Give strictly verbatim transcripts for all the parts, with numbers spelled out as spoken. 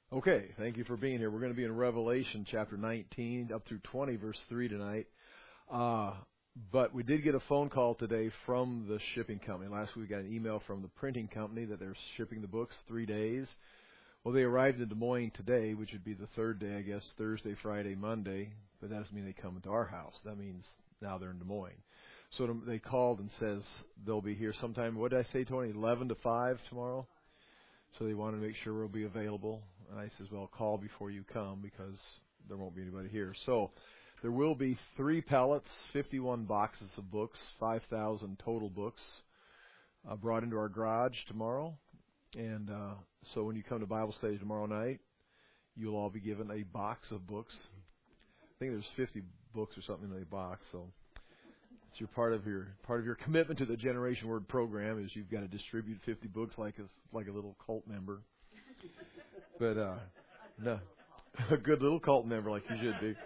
Okay, thank you for being here. We're going to be in Revelation chapter nineteen up through twenty, verse three tonight. Uh, but we did get a phone call today from the shipping company. Last week we got an email from the printing company that they're shipping the books three days. Well, they arrived in Des Moines today, which would be the third day, I guess, Thursday, Friday, Monday. But that doesn't mean they come into our house. That means now they're in Des Moines. So they called and says they'll be here sometime, what did I say, Tony, eleven to five tomorrow? So they wanted to make sure we'll be available. And I says, well, call before you come because there won't be anybody here. So there will be three pallets, fifty-one boxes of books, five thousand total books uh, brought into our garage tomorrow. And uh, so when you come to Bible study tomorrow night, you'll all be given a box of books. I think there's fifty books or something in a box. So it's your part of your part of your commitment to the Generation Word program is you've got to distribute fifty books like a like a little cult member. But uh, no, a good little cult member like you should be.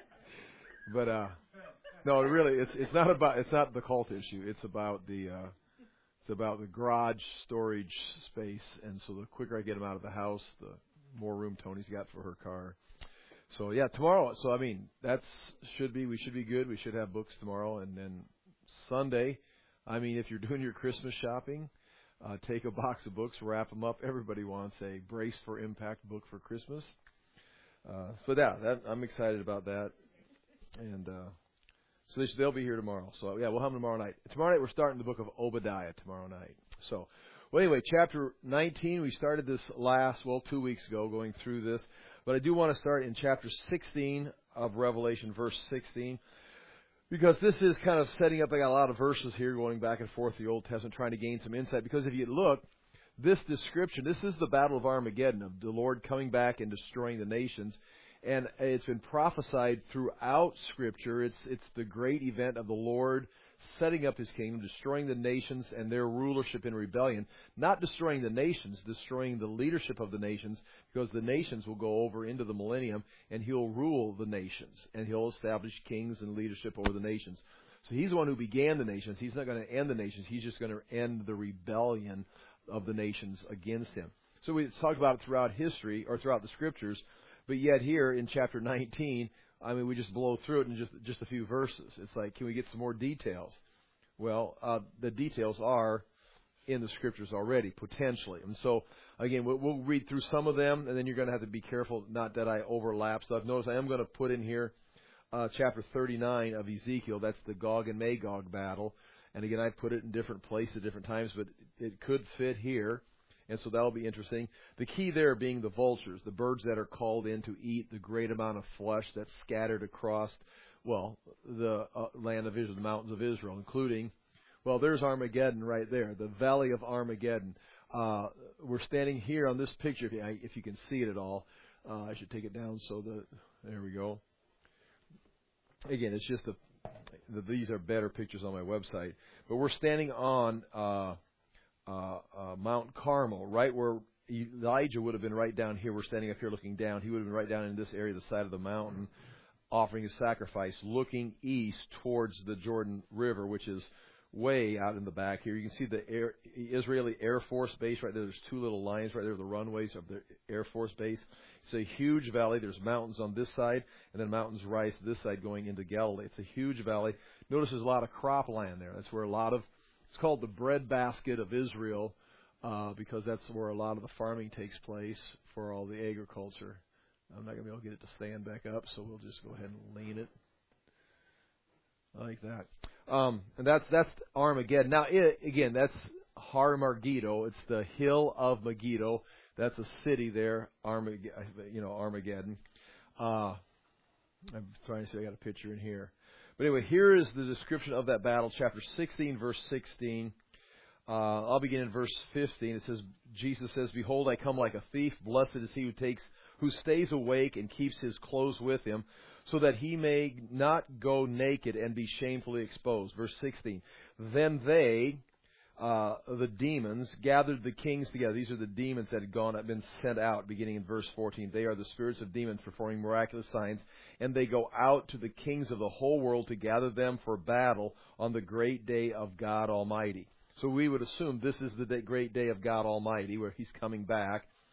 But uh, no, really, it's it's not about it's not the cult issue. It's about the uh, it's about the garage storage space. And so the quicker I get them out of the house, the more room Tony's got for her car. So yeah, tomorrow. So I mean, that's should be we should be good. We should have books tomorrow, and then Sunday. I mean, if you're doing your Christmas shopping, uh, take a box of books, wrap them up. Everybody wants a Brace for Impact book for Christmas. Uh, so yeah, that, I'm excited about that, and uh, so they, they'll be here tomorrow. So yeah, we'll have them tomorrow night. Tomorrow night we're starting the book of Obadiah tomorrow night. So. Well, anyway, chapter nineteen, we started this last, well, two weeks ago going through this. But I do want to start in chapter sixteen of Revelation, verse sixteen, because this is kind of setting up, I got a lot of verses here going back and forth the Old Testament, trying to gain some insight. Because if you look, this description, this is the Battle of Armageddon, of the Lord coming back and destroying the nations. And it's been prophesied throughout Scripture. It's it's the great event of the Lord setting up His kingdom, destroying the nations and their rulership in rebellion. Not destroying the nations, destroying the leadership of the nations, because the nations will go over into the millennium, and He'll rule the nations, and He'll establish kings and leadership over the nations. So He's the one who began the nations. He's not going to end the nations. He's just going to end the rebellion of the nations against Him. So we talked about it throughout history, or throughout the Scriptures. But yet here in chapter nineteen, I mean, we just blow through it in just just a few verses. It's like, can we get some more details? Well, uh, the details are in the Scriptures already, potentially. And so, again, we'll, we'll read through some of them, and then you're going to have to be careful not that I overlap stuff. Notice I am going to put in here uh, chapter thirty-nine of Ezekiel. That's the Gog and Magog battle. And again, I put it in different places at different times, but it could fit here. And so that'll be interesting. The key there being the vultures, the birds that are called in to eat the great amount of flesh that's scattered across, well, the uh, land of Israel, the mountains of Israel, including, well, there's Armageddon right there, the Valley of Armageddon. Uh, we're standing here on this picture, if you, if you can see it at all. Uh, I should take it down so that, there we go. Again, it's just the, the these are better pictures on my website. But we're standing on Uh, Uh, uh, Mount Carmel, right where Elijah would have been right down here. We're standing up here looking down. He would have been right down in this area, the side of the mountain, offering his sacrifice, looking east towards the Jordan River, which is way out in the back here. You can see the Air, Israeli Air Force Base right there. There's two little lines right there, the runways of the Air Force Base. It's a huge valley. There's mountains on this side, and then mountains rise to this side going into Galilee. It's a huge valley. Notice there's a lot of cropland there. That's where a lot of It's called the breadbasket of Israel uh, because that's where a lot of the farming takes place for all the agriculture. I'm not going to be able to get it to stand back up, so we'll just go ahead and lean it like that. Um, and that's that's Armageddon. Now, it, again, that's Har Megiddo. It's the hill of Megiddo. That's a city there, Armageddon. You know, Armageddon. Uh, I'm trying to see. I got a picture in here. But anyway, here is the description of that battle, chapter sixteen, verse sixteen. Uh, I'll begin in verse fifteen. It says, Jesus says, "Behold, I come like a thief. Blessed is he who takes, who stays awake and keeps his clothes with him, so that he may not go naked and be shamefully exposed." Verse sixteen. Then they, uh, the demons, gathered the kings together. These are the demons that had gone, had been sent out, beginning in verse fourteen. They are the spirits of demons performing miraculous signs. And they go out to the kings of the whole world to gather them for battle on the great day of God Almighty. So we would assume this is the day, great day of God Almighty, where He's coming back.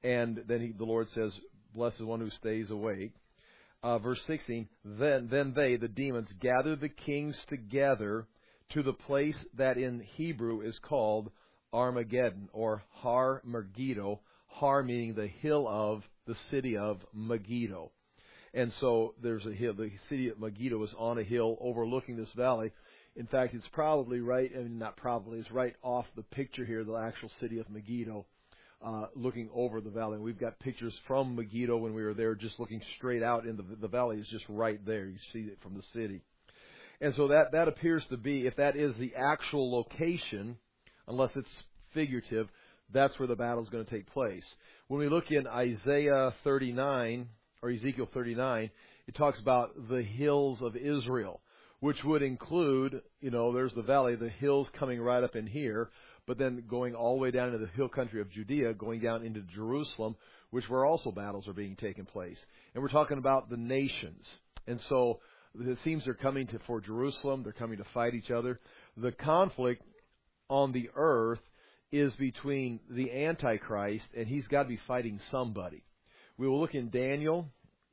And then he, the Lord says, blessed is the one who stays awake. Uh, verse sixteen, then, then they, the demons, gather the kings together to the place that in Hebrew is called Armageddon, or Har Megiddo, Har meaning the hill of, the city of Megiddo. And so there's a hill, the city of Megiddo is on a hill overlooking this valley. In fact, it's probably right, I mean, not probably, it's right off the picture here, the actual city of Megiddo. Uh, looking over the valley. And we've got pictures from Megiddo when we were there, just looking straight out in the, the valley is just right there. You see it from the city. And so that, that appears to be, if that is the actual location, unless it's figurative, that's where the battle is going to take place. When we look in Isaiah thirty-nine, or Ezekiel thirty-nine, it talks about the hills of Israel, which would include, you know, there's the valley, the hills coming right up in here, but then going all the way down into the hill country of Judea, going down into Jerusalem, which where also battles are being taken place. And we're talking about the nations. And so it seems they're coming to for Jerusalem. They're coming to fight each other. The conflict on the earth is between the Antichrist, and he's got to be fighting somebody. We will look in Daniel,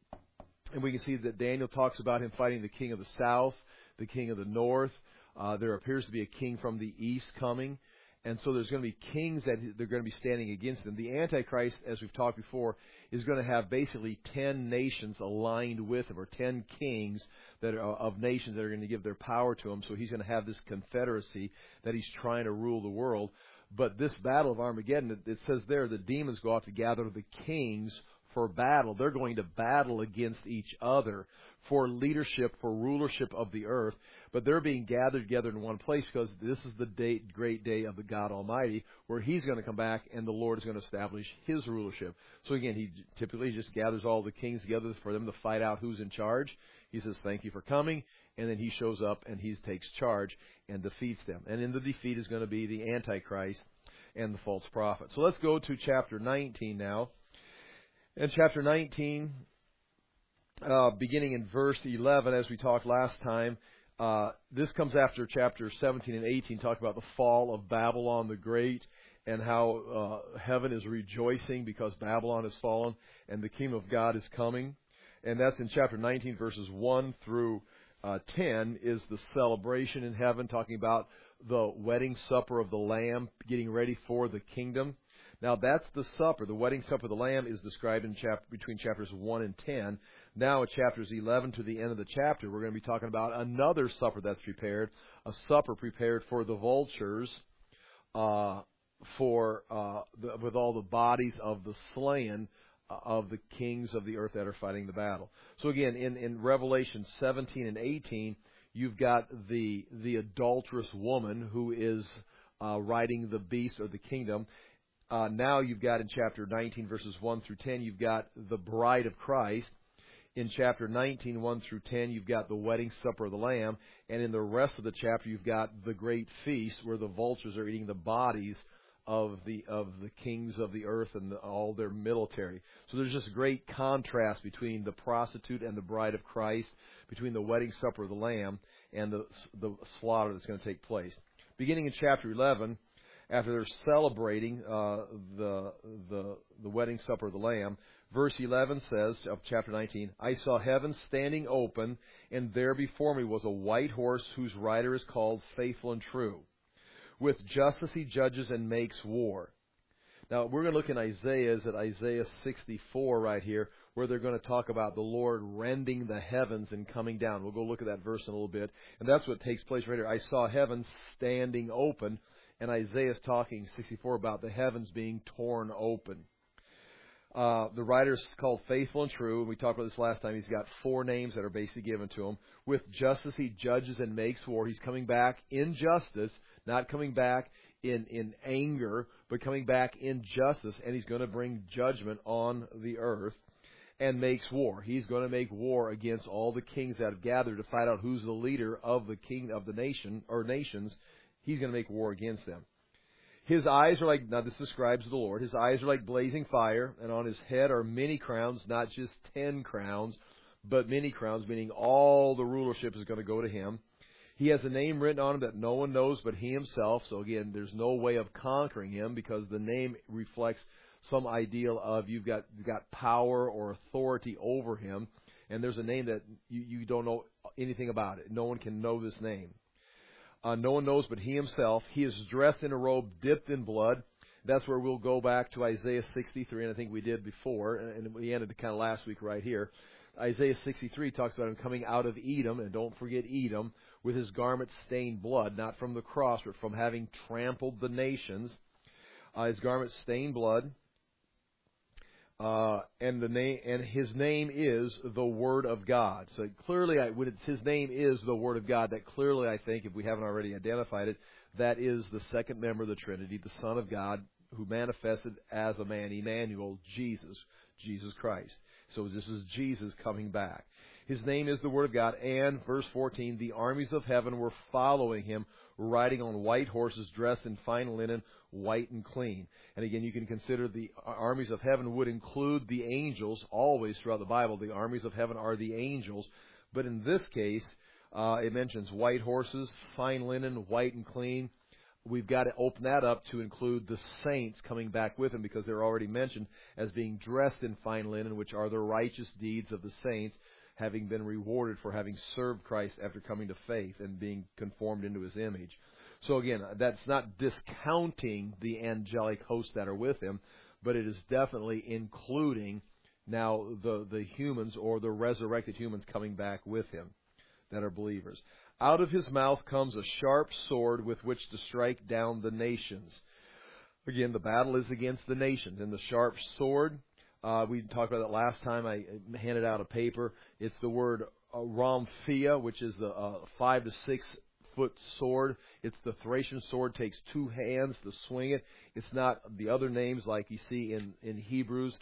and we can see that Daniel talks about him fighting the king of the south, the king of the north. Uh, there appears to be a king from the east coming. And so there's going to be kings that they're going to be standing against them. The Antichrist, as we've talked before, is going to have basically ten nations aligned with him, or ten kings that are, of nations that are going to give their power to him. So he's going to have this confederacy that he's trying to rule the world. But this battle of Armageddon, it, it says there, the demons go out to gather the kings for battle. They're going to battle against each other for leadership, for rulership of the earth. But they're being gathered together in one place because this is the day, great day of the God Almighty, where he's going to come back and the Lord is going to establish his rulership. So again, he typically just gathers all the kings together for them to fight out who's in charge. He says, thank you for coming. And then he shows up and he takes charge and defeats them. And in the defeat is going to be the Antichrist and the false prophet. So let's go to chapter nineteen now. In chapter nineteen, uh, beginning in verse eleven, as we talked last time, uh, this comes after chapter seventeen and eighteen, talk about the fall of Babylon the Great and how uh, heaven is rejoicing because Babylon has fallen and the kingdom of God is coming. And that's in chapter nineteen, verses one through uh, ten, is the celebration in heaven, talking about the wedding supper of the Lamb, getting ready for the kingdom. Now, that's the supper. The wedding supper of the Lamb is described in chap- between chapters one and ten. Now, in chapters eleven to the end of the chapter, we're going to be talking about another supper that's prepared, a supper prepared for the vultures, uh, for uh, the, with all the bodies of the slain uh, of the kings of the earth that are fighting the battle. So, again, in, in Revelation seventeen and eighteen, you've got the the adulterous woman who is uh, riding the beast or the kingdom. Uh, now you've got in chapter nineteen, verses one through ten, you've got the bride of Christ. In chapter nineteen, one through ten, you've got the wedding supper of the Lamb. And in the rest of the chapter, you've got the great feast where the vultures are eating the bodies of the of the kings of the earth and the, all their military. So there's just great contrast between the prostitute and the bride of Christ, between the wedding supper of the Lamb and the, the slaughter that's going to take place. Beginning in chapter eleven, after they're celebrating uh, the the the wedding supper of the Lamb, verse eleven says of chapter nineteen, I saw heaven standing open, and there before me was a white horse whose rider is called Faithful and True. With justice he judges and makes war. Now, we're going to look in Isaiah, is at Isaiah sixty-four right here, where they're going to talk about the Lord rending the heavens and coming down. We'll go look at that verse in a little bit. And that's what takes place right here. I saw heaven standing open. And Isaiah is talking, sixty-four, about the heavens being torn open. Uh, the writer is called Faithful and True. We talked about this last time. He's got four names that are basically given to him. With justice he judges and makes war. He's coming back in justice, not coming back in, in anger, but coming back in justice. And he's going to bring judgment on the earth and makes war. He's going to make war against all the kings that have gathered to find out who's the leader of the king of the nation or nations. He's going to make war against them. His eyes are like, now this describes the Lord, his eyes are like blazing fire, and on his head are many crowns, not just ten crowns, but many crowns, meaning all the rulership is going to go to him. He has a name written on him that no one knows but he himself. So again, there's no way of conquering him because the name reflects some ideal of you've got you've got power or authority over him, and there's a name that you, you don't know anything about it. No one can know this name. Uh, no one knows but he himself. He is dressed in a robe dipped in blood. That's where we'll go back to Isaiah sixty-three, and I think we did before, and we ended kind of last week right here. Isaiah sixty-three talks about him coming out of Edom, and don't forget Edom, with his garment stained blood, not from the cross, but from having trampled the nations. Uh, his garment stained blood, uh, and the name, and his name is the Word of God. So clearly, I, when it's, his name is the Word of God, that clearly, I think, if we haven't already identified it, that is the second member of the Trinity, the Son of God, who manifested as a man, Emmanuel, Jesus, Jesus Christ. So this is Jesus coming back. His name is the Word of God, and, verse fourteen, the armies of heaven were following him, riding on white horses, dressed in fine linen, white and clean. And again, you can consider the armies of heaven would include the angels. Always throughout the Bible, the armies of heaven are the angels. But in this case, uh, it mentions white horses, fine linen, white and clean. We've got to open that up to include the saints coming back with him, because they're already mentioned as being dressed in fine linen, which are the righteous deeds of the saints, having been rewarded for having served Christ after coming to faith and being conformed into his image. So again, that's not discounting the angelic hosts that are with him, but it is definitely including now the, the humans, or the resurrected humans, coming back with him that are believers. Out of his mouth comes a sharp sword with which to strike down the nations. Again, the battle is against the nations. And the sharp sword, uh, we talked about that last time. I handed out a paper. It's the word uh, Ramphia, which is the uh, five to six foot sword. It's the Thracian sword. Takes two hands to swing it. It's not the other names like you see in, in Hebrews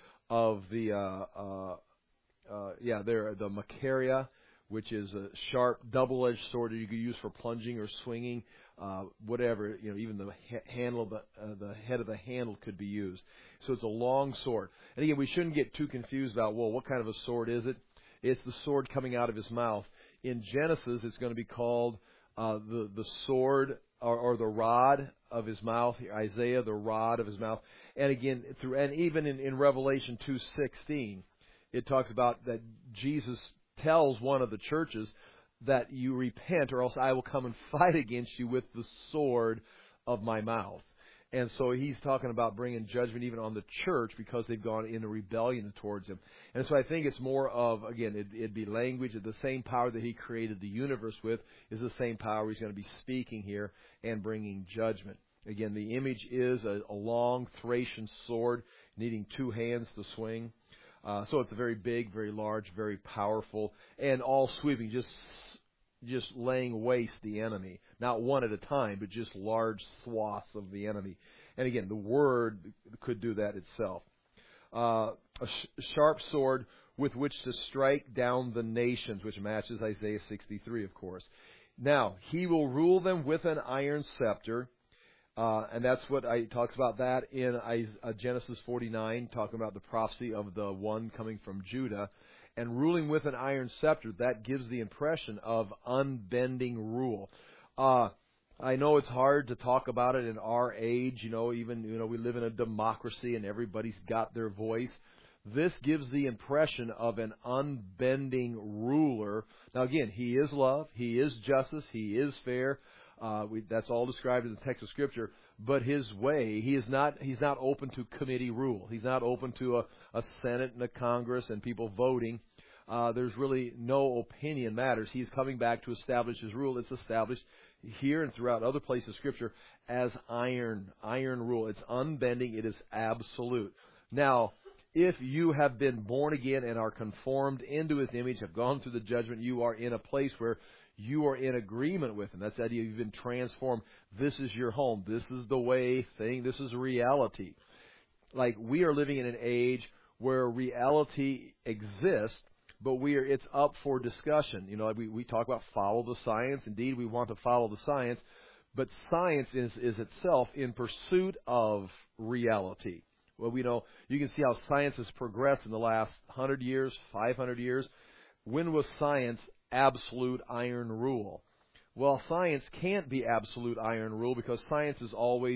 of the uh, uh, uh, yeah, there the Macharia, which is a sharp, double-edged sword that you could use for plunging or swinging, uh, whatever. You know, even the handle, of the, uh, the head of the handle could be used. So it's a long sword. And again, we shouldn't get too confused about, well, what kind of a sword is it? It's the sword coming out of his mouth. In Genesis, it's going to be called uh, the the sword or, or the rod of his mouth. Isaiah, the rod of his mouth. And again, through and even in, in Revelation two sixteen, it talks about that Jesus tells one of the churches that you repent, or else I will come and fight against you with the sword of my mouth. And so he's talking about bringing judgment even on the church because they've gone into rebellion towards him. And so I think it's more of, again, it, it'd be language. The same power that he created the universe with is the same power he's going to be speaking here and bringing judgment. Again, the image is a, a long Thracian sword needing two hands to swing. Uh, so it's a very big, very large, very powerful, and all sweeping, just just laying waste the enemy. Not one at a time, but just large swaths of the enemy. And again, the Word could do that itself. Uh, a sh- sharp sword with which to strike down the nations, which matches Isaiah sixty-three, of course. Now, he will rule them with an iron scepter. Uh, and that's what I talks about that in uh, Genesis forty-nine, talking about the prophecy of the one coming from Judah. And ruling with an iron scepter, that gives the impression of unbending rule. Uh, I know it's hard to talk about it in our age. You know, even, you know, we live in a democracy and everybody's got their voice. This gives the impression of an unbending ruler. Now, again, he is love. He is justice. He is fair. Uh, we, that's all described in the text of Scripture. But his way, he is not. He's not open to committee rule. He's not open to a, a Senate and a Congress and people voting. Uh, there's really no opinion matters. He's coming back to establish his rule. It's established here and throughout other places of Scripture as iron, iron rule. It's unbending. It is absolute. Now, if you have been born again and are conformed into his image, have gone through the judgment, you are in a place where you are in agreement with him. That's the idea. You've been transformed. This is your home. This is the way thing. This is reality. Like, we are living in an age where reality exists, but we are, it's up for discussion. You know, we, we talk about follow the science. Indeed, we want to follow the science, but science is, is itself in pursuit of reality. Well, we know, you can see how science has progressed in the last one hundred years, five hundred years. When was science absolute iron rule? Well, science can't be absolute iron rule because science is always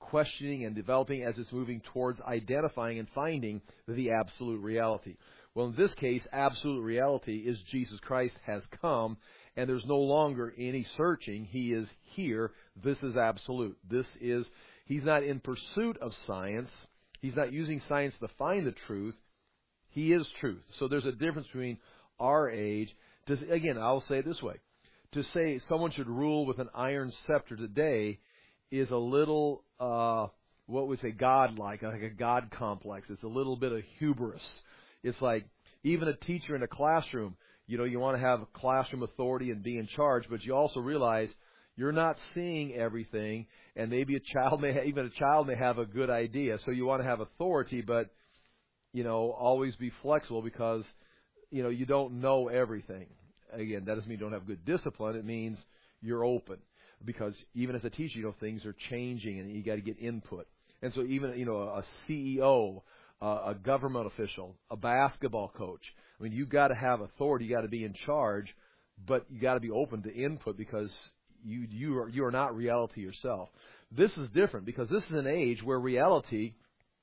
questioning and developing as it's moving towards identifying and finding the absolute reality. Well, in this case, absolute reality is Jesus Christ has come, and there's no longer any searching. He is here. This is absolute. This is, he's not in pursuit of science. He's not using science to find the truth. He is truth. So there's a difference between our age. To, again, I'll say it this way. To say someone should rule with an iron scepter today is a little, uh, what would say, God-like, like a God complex. It's a little bit of hubris. It's like even a teacher in a classroom, you know, you want to have classroom authority and be in charge, but you also realize you're not seeing everything, and maybe a child may, ha- even a child may have a good idea. So you want to have authority, but, you know, always be flexible because, you know, you don't know everything. Again, that doesn't mean you don't have good discipline. It means you're open. Because even as a teacher, you know, things are changing and you got to get input. And so even, you know, a C E O, uh, a government official, a basketball coach, I mean, you got to have authority, you got to be in charge, but you got to be open to input because you you are you are not reality yourself. This is different because this is an age where reality,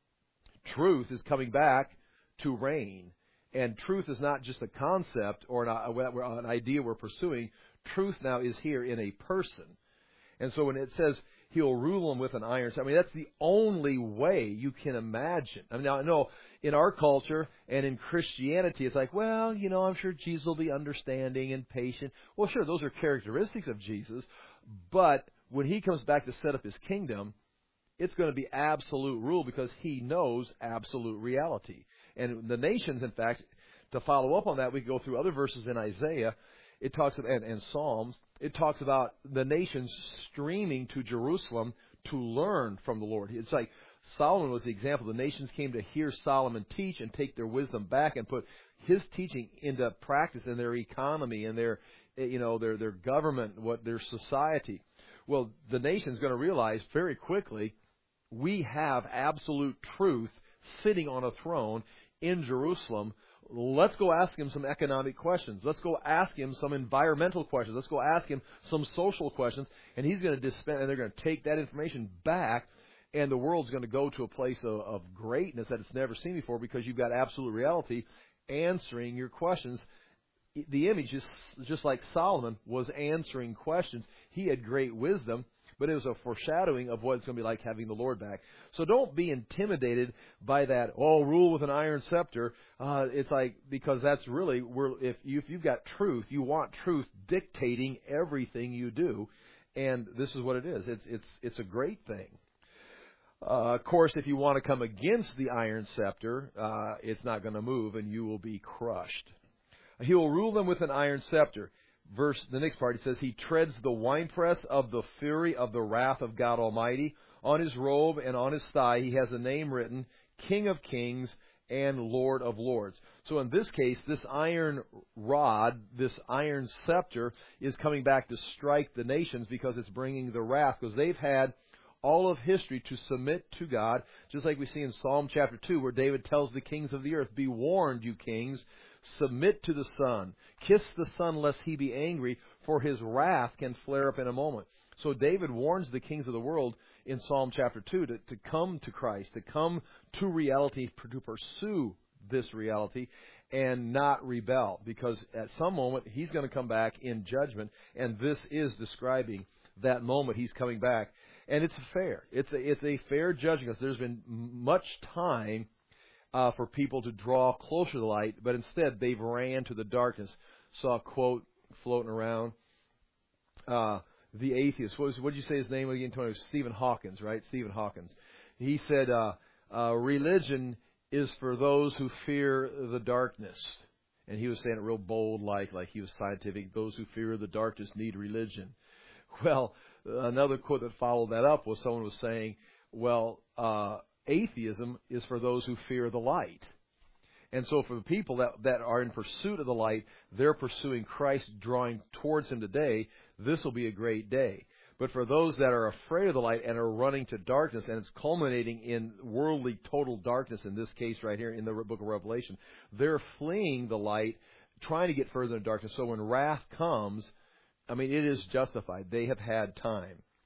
truth, is coming back to reign. And truth is not just a concept or an, an idea we're pursuing. Truth now is here in a person. And so when it says he'll rule them with an iron, I mean, that's the only way you can imagine. I mean, now, I know in our culture and in Christianity, it's like, well, you know, I'm sure Jesus will be understanding and patient. Well, sure, those are characteristics of Jesus. But when he comes back to set up his kingdom, it's going to be absolute rule because he knows absolute reality. And the nations, in fact, to follow up on that, we go through other verses in Isaiah. It talks about, and, and Psalms, it talks about the nations streaming to Jerusalem to learn from the Lord. It's like Solomon was the example. The nations came to hear Solomon teach and take their wisdom back and put his teaching into practice in their economy and their, you know, their their government, what their society. Well, the nation's going to realize very quickly we have absolute truth sitting on a throne in Jerusalem. Let's go ask him some economic questions. Let's go ask him some environmental questions. Let's go ask him some social questions. And he's going to dispense, and they're going to take that information back, and the world's going to go to a place of, of greatness that it's never seen before because you've got absolute reality answering your questions. The image is just like Solomon was answering questions. He had great wisdom, but it was a foreshadowing of what it's going to be like having the Lord back. So don't be intimidated by that, oh, rule with an iron scepter. Uh, it's like, because that's really, we're, if, you, if you've got truth, you want truth dictating everything you do. And this is what it is. It's, it's, it's a great thing. Uh, of course, if you want to come against the iron scepter, uh, it's not going to move and you will be crushed. He will rule them with an iron scepter. Verse, the next part, it says, he treads the winepress of the fury of the wrath of God Almighty. On his robe and on his thigh he has a name written, King of Kings and Lord of Lords. So in this case, this iron rod, this iron scepter, is coming back to strike the nations because it's bringing the wrath, because they've had all of history to submit to God, just like we see in Psalm chapter two, where David tells the kings of the earth, be warned, you kings, submit to the Son. Kiss the Son lest he be angry, for his wrath can flare up in a moment. So David warns the kings of the world in Psalm chapter two to, to come to Christ, to come to reality, to pursue this reality and not rebel. Because at some moment he's going to come back in judgment, and this is describing that moment he's coming back. And it's fair. It's a, it's a fair judging, because there's been much time Uh, for people to draw closer to the light, but instead they've ran to the darkness. Saw a quote floating around. Uh, the atheist, what, was, what did you say his name again, Tony? Stephen Hawkins, right? Stephen Hawkins. He said, uh, uh, religion is for those who fear the darkness. And he was saying it real bold, like, like he was scientific. Those who fear the darkness need religion. Well, another quote that followed that up was someone was saying, well, uh, atheism is for those who fear the light. And so for the people that, that are in pursuit of the light, they're pursuing Christ, drawing towards him today, this will be a great day. But for those that are afraid of the light and are running to darkness, and it's culminating in worldly total darkness, in this case right here in the book of Revelation, they're fleeing the light, trying to get further in darkness. So when wrath comes, I mean, it is justified. They have had time.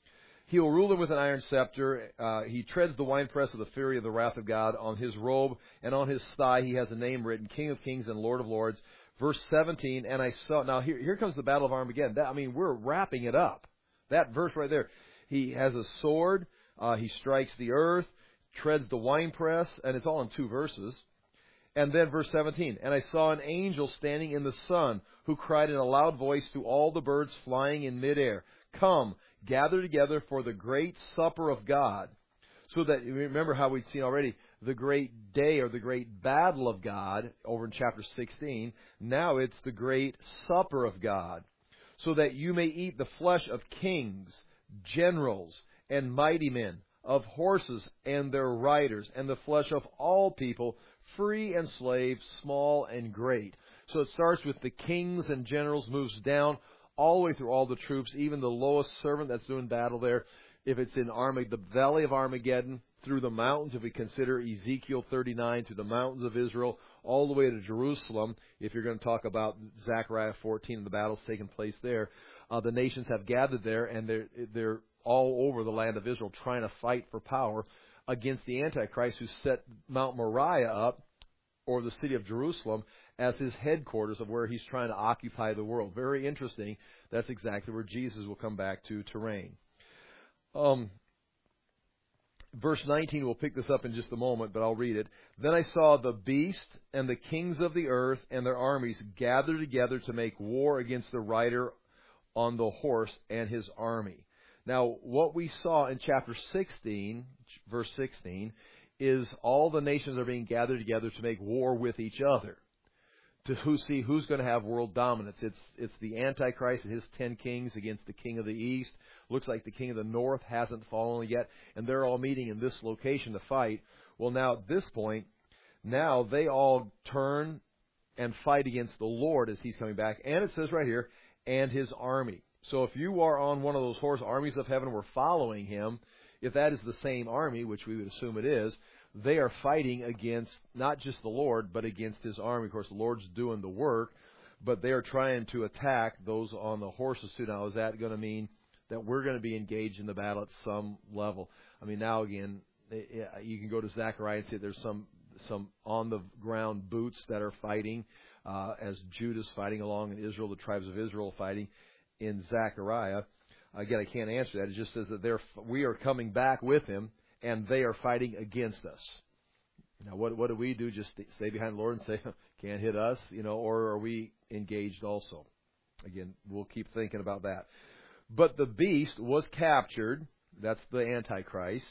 He will rule them with an iron scepter. Uh, he treads the winepress of the fury of the wrath of God. On his robe and on his thigh he has a name written, King of Kings and Lord of Lords. Verse seventeen, and I saw, now here, here comes the battle of Armageddon. That, I mean, we're wrapping it up. That verse right there. He has a sword. Uh, he strikes the earth, treads the winepress, and it's all in two verses. And then verse seventeen, and I saw an angel standing in the sun, who cried in a loud voice to all the birds flying in midair, Come, gather together for the great supper of God. So that, remember how we'd seen already, the great day or the great battle of God over in chapter sixteen. Now it's the great supper of God. So that you may eat the flesh of kings, generals, and mighty men, of horses and their riders, and the flesh of all people, free and slave, small and great. So it starts with the kings and generals, moves down all the way through all the troops, even the lowest servant that's doing battle there. If it's in Armag- the valley of Armageddon, through the mountains, if we consider Ezekiel thirty-nine, through the mountains of Israel, all the way to Jerusalem, if you're going to talk about Zechariah fourteen and the battles taking place there, uh, the nations have gathered there, and they're, they're all over the land of Israel trying to fight for power against the Antichrist, who set Mount Moriah up, or the city of Jerusalem, as his headquarters of where he's trying to occupy the world. Very interesting. That's exactly where Jesus will come back to, to reign. Um, verse nineteen, we'll pick this up in just a moment, but I'll read it. Then I saw the beast and the kings of the earth and their armies gathered together to make war against the rider on the horse and his army. Now, what we saw in chapter sixteen, verse sixteen, is all the nations are being gathered together to make war with each other, to who see who's going to have world dominance. It's it's the Antichrist and his ten kings against the king of the east. Looks like the king of the north hasn't fallen yet, and they're all meeting in this location to fight. Well, now at this point, now they all turn and fight against the Lord as he's coming back. And it says right here, and his army. So if you are on one of those horse armies of heaven, we're following him. If that is the same army, which we would assume it is, they are fighting against not just the Lord, but against his army. Of course, the Lord's doing the work, but they are trying to attack those on the horses too. Now, is that going to mean that we're going to be engaged in the battle at some level? I mean, now again, you can go to Zechariah and see there's some some on-the-ground boots that are fighting, uh, as Judah's fighting along in Israel, the tribes of Israel fighting in Zechariah. Again, I can't answer that. It just says that they're, we are coming back with him, and they are fighting against us. Now, what what do we do? Just stay behind the Lord and say, can't hit us, you know, or are we engaged also? Again, we'll keep thinking about that. But the beast was captured. That's the Antichrist.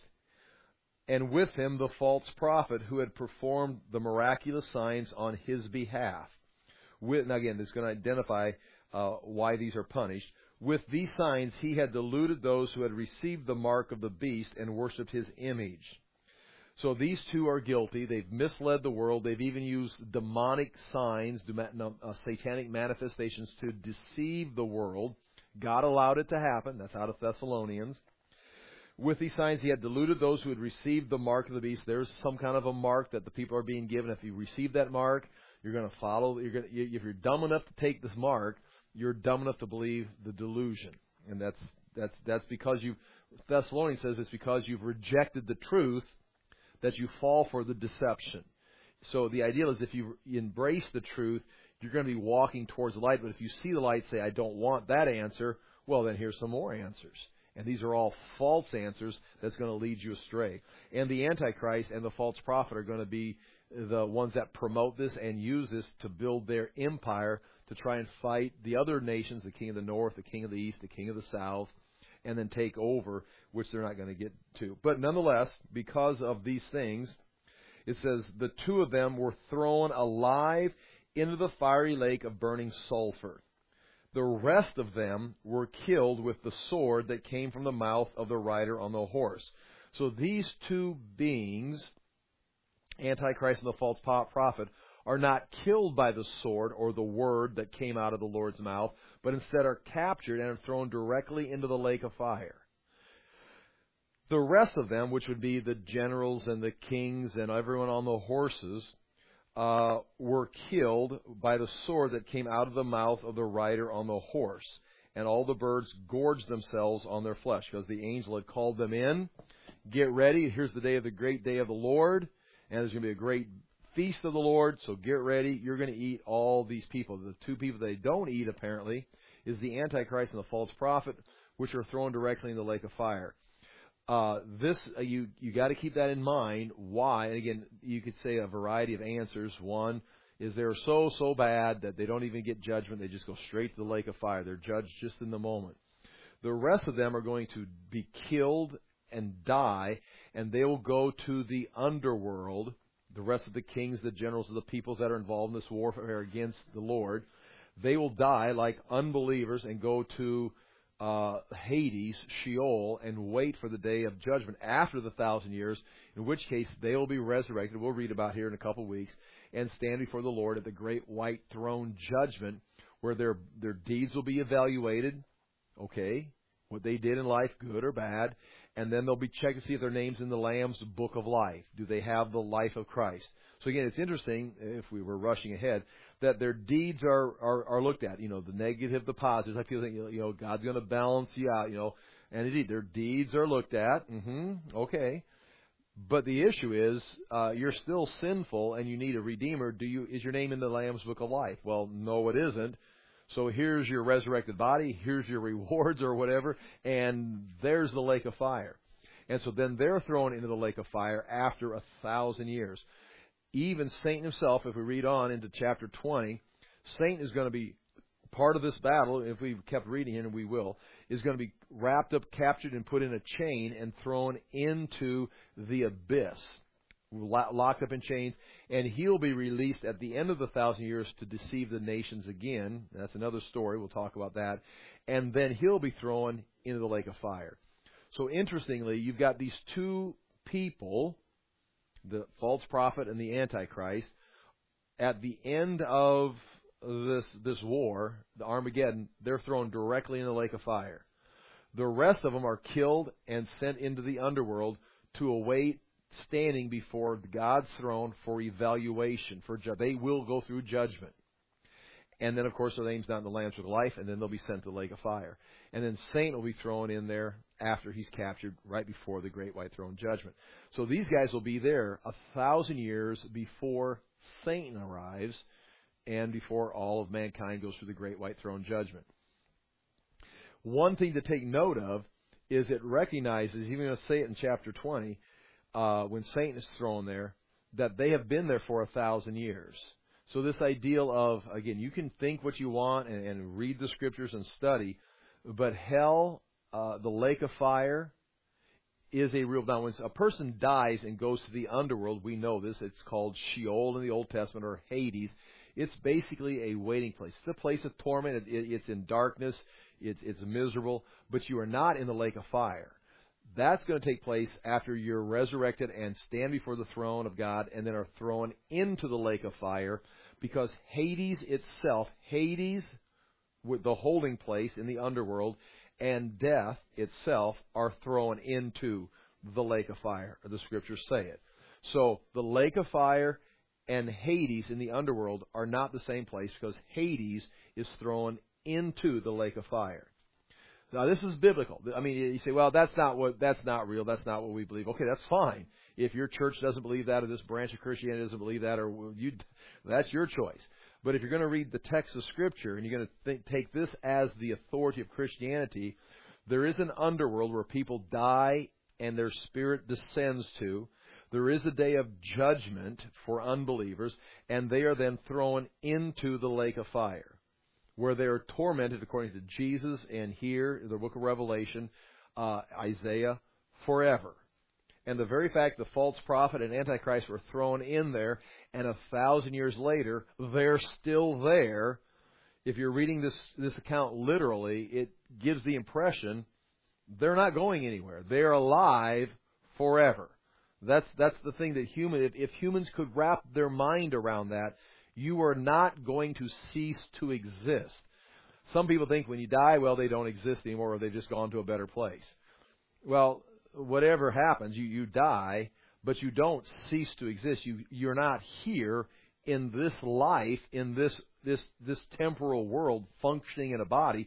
And with him the false prophet who had performed the miraculous signs on his behalf. With, now again, this is going to identify uh, why these are punished. With these signs he had deluded those who had received the mark of the beast and worshipped his image. So these two are guilty. They've misled the world. They've even used demonic signs, uh, satanic manifestations to deceive the world. God allowed it to happen. That's out of Thessalonians. With these signs he had deluded those who had received the mark of the beast. There's some kind of a mark that the people are being given. If you receive that mark, you're going to follow. You're going to, if you're dumb enough to take this mark, you're dumb enough to believe the delusion. And that's that's that's because you Thessalonians says it's because you've rejected the truth that you fall for the deception. So the ideal is if you embrace the truth, you're going to be walking towards the light. But if you see the light, say, I don't want that answer, well, then here's some more answers. And these are all false answers that's going to lead you astray. And the Antichrist and the false prophet are going to be the ones that promote this and use this to build their empire to try and fight the other nations, the king of the north, the king of the east, the king of the south, and then take over, which they're not going to get to. But nonetheless, because of these things, it says the two of them were thrown alive into the fiery lake of burning sulfur. The rest of them were killed with the sword that came from the mouth of the rider on the horse. So these two beings, Antichrist and the false prophet, are not killed by the sword or the word that came out of the Lord's mouth, but instead are captured and are thrown directly into the lake of fire. The rest of them, which would be the generals and the kings and everyone on the horses, Uh, were killed by the sword that came out of the mouth of the rider on the horse. and all the birds gorged themselves on their flesh, because the angel had called them in. Get ready. Here's the day of the great day of the Lord, and there's going to be a great feast of the Lord, so get ready. You're going to eat all these people. The two people they don't eat, apparently, is the Antichrist and the false prophet, which are thrown directly in the lake of fire. Uh, this, uh, you, you got to keep that in mind. Why? And again, you could say a variety of answers. One is they're so, so bad that they don't even get judgment. They just go straight to the lake of fire. They're judged just in the moment. The rest of them are going to be killed and die, and they will go to the underworld. The rest of the kings, the generals of the peoples that are involved in this warfare against the Lord, they will die like unbelievers and go to uh, Hades, Sheol, and wait for the day of judgment after the thousand years, in which case they will be resurrected. We'll read about here in a couple of weeks, and stand before the Lord at the great white throne judgment, where their their deeds will be evaluated, okay, what they did in life, good or bad, and then they'll be checked to see if their name's in the Lamb's book of life. Do they have the life of Christ? So again, it's interesting, if we were rushing ahead, that their deeds are, are, are looked at. You know, the negative, the positive. I feel like, you know, God's going to balance you out, you know. And indeed, their deeds are looked at. Mm-hmm. Okay. But the issue is, uh, you're still sinful and you need a Redeemer. Do you, is your name in the Lamb's book of life? Well, no, it isn't. So here's your resurrected body, here's your rewards or whatever, and there's the lake of fire. And so then they're thrown into the lake of fire after a thousand years. Even Satan himself, if we read on into chapter twenty, Satan is going to be part of this battle, if we've kept reading it, and we will, is going to be wrapped up, captured, and put in a chain and thrown into the abyss, locked up in chains, and he'll be released at the end of the thousand years to deceive the nations again. That's another story. We'll talk about that. And then he'll be thrown into the lake of fire. So interestingly, you've got these two people, the false prophet and the Antichrist, at the end of this this war, the Armageddon, they're thrown directly in the lake of fire. The rest of them are killed and sent into the underworld to await standing before God's throne for evaluation. For ju- They will go through judgment. And then, of course, their name's not in the Lamb's Book of Life, and then they'll be sent to the lake of fire. And then Satan will be thrown in there after he's captured, right before the great white throne judgment. So these guys will be there a thousand years before Satan arrives and before all of mankind goes through the great white throne judgment. One thing to take note of is it recognizes, even going to say it in chapter twenty, uh, when Satan is thrown there, that they have been there for a thousand years. So this ideal of, again, you can think what you want and, and read the scriptures and study, but hell, uh, the lake of fire, is a real. Now, when a person dies and goes to the underworld, we know this. It's called Sheol in the Old Testament, or Hades. It's basically a waiting place. It's a place of torment. It, it, it's in darkness. It's, it's miserable. But you are not in the lake of fire. That's going to take place after you're resurrected and stand before the throne of God and then are thrown into the lake of fire, because Hades itself, Hades, with the holding place in the underworld, and death itself are thrown into the lake of fire, or the scriptures say it. So the lake of fire and Hades in the underworld are not the same place, because Hades is thrown into the lake of fire. Now, this is biblical. I mean, you say, well, that's not what, that's not real. That's not what we believe. Okay, that's fine. If your church doesn't believe that, or this branch of Christianity doesn't believe that, or you, that's your choice. But if you're going to read the text of Scripture and you're going to think, take this as the authority of Christianity, there is an underworld where people die and their spirit descends to. There is a day of judgment for unbelievers, and they are then thrown into the lake of fire, where they are tormented, according to Jesus and here in the book of Revelation, uh, Isaiah, forever. And the very fact the false prophet and Antichrist were thrown in there, and a thousand years later, they're still there. If you're reading this, this account literally, it gives the impression they're not going anywhere. They're alive forever. That's, that's the thing that human, if, if humans could wrap their mind around that, you are not going to cease to exist. Some people think when you die, well, they don't exist anymore, or they've just gone to a better place. Well, whatever happens, you, you die, but you don't cease to exist. You, you're not here in this life, in this, this, this temporal world, functioning in a body,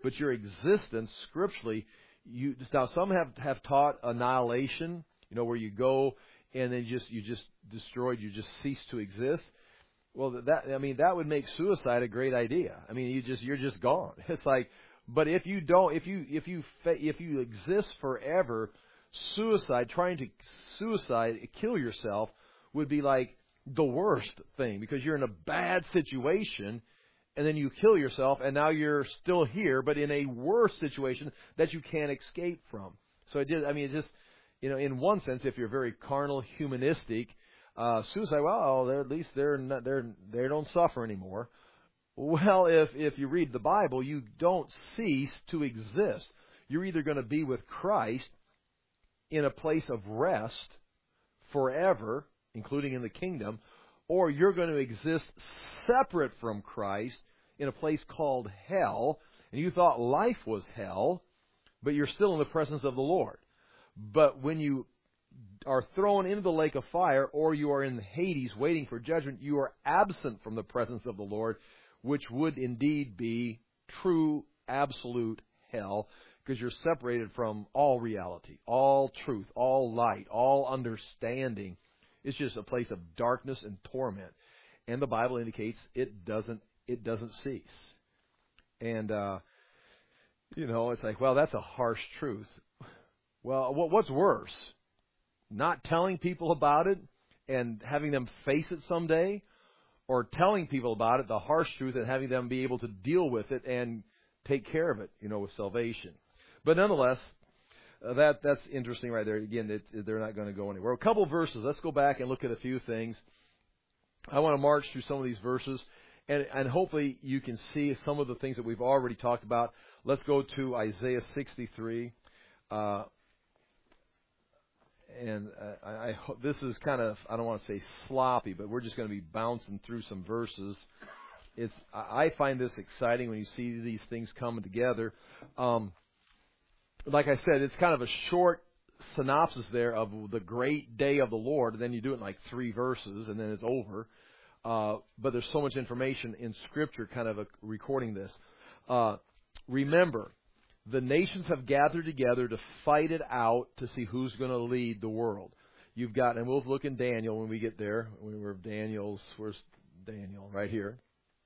but your existence scripturally, you now some have, have taught annihilation, you know, where you go and then you just you just destroyed, you just cease to exist. Well, that I mean that would make suicide a great idea. I mean, you just you're just gone. It's like, but if you don't, if you if you if you exist forever, suicide, trying to suicide, kill yourself would be like the worst thing, because you're in a bad situation and then you kill yourself and now you're still here, but in a worse situation that you can't escape from. So it did. I mean, it just, you know, in one sense, if you're very carnal, humanistic. Uh, suicide, well, they're, at least they're not, they're, they don't suffer anymore. Well, if, if you read the Bible, you don't cease to exist. You're either going to be with Christ in a place of rest forever, including in the kingdom, or you're going to exist separate from Christ in a place called hell. And you thought life was hell, but you're still in the presence of the Lord. But when you are thrown into the lake of fire, or you are in Hades waiting for judgment, you are absent from the presence of the Lord, which would indeed be true, absolute hell, because you're separated from all reality, all truth, all light, all understanding. It's just a place of darkness and torment. And the Bible indicates it doesn't it doesn't cease. And, uh, you know, it's like, well, that's a harsh truth. Well, what's worse? Not telling people about it and having them face it someday, or telling people about it, the harsh truth, and having them be able to deal with it and take care of it, you know, with salvation. But nonetheless, uh, that that's interesting right there. Again, it, they're not going to go anywhere. A couple of verses. Let's go back and look at a few things. I want to march through some of these verses, and, and hopefully you can see some of the things that we've already talked about. Let's go to Isaiah sixty-three. Uh, And uh, I, I this is kind of, I don't want to say sloppy, but we're just going to be bouncing through some verses. It's I find this exciting when you see these things coming together. Um, like I said, it's kind of a short synopsis there of the great day of the Lord, and then you do it in like three verses, and then it's over. Uh, but there's so much information in Scripture kind of a, recording this. Uh, remember, the nations have gathered together to fight it out to see who's going to lead the world. You've got, and we'll look in Daniel when we get there. When we're Daniel's, where's Daniel? Right here.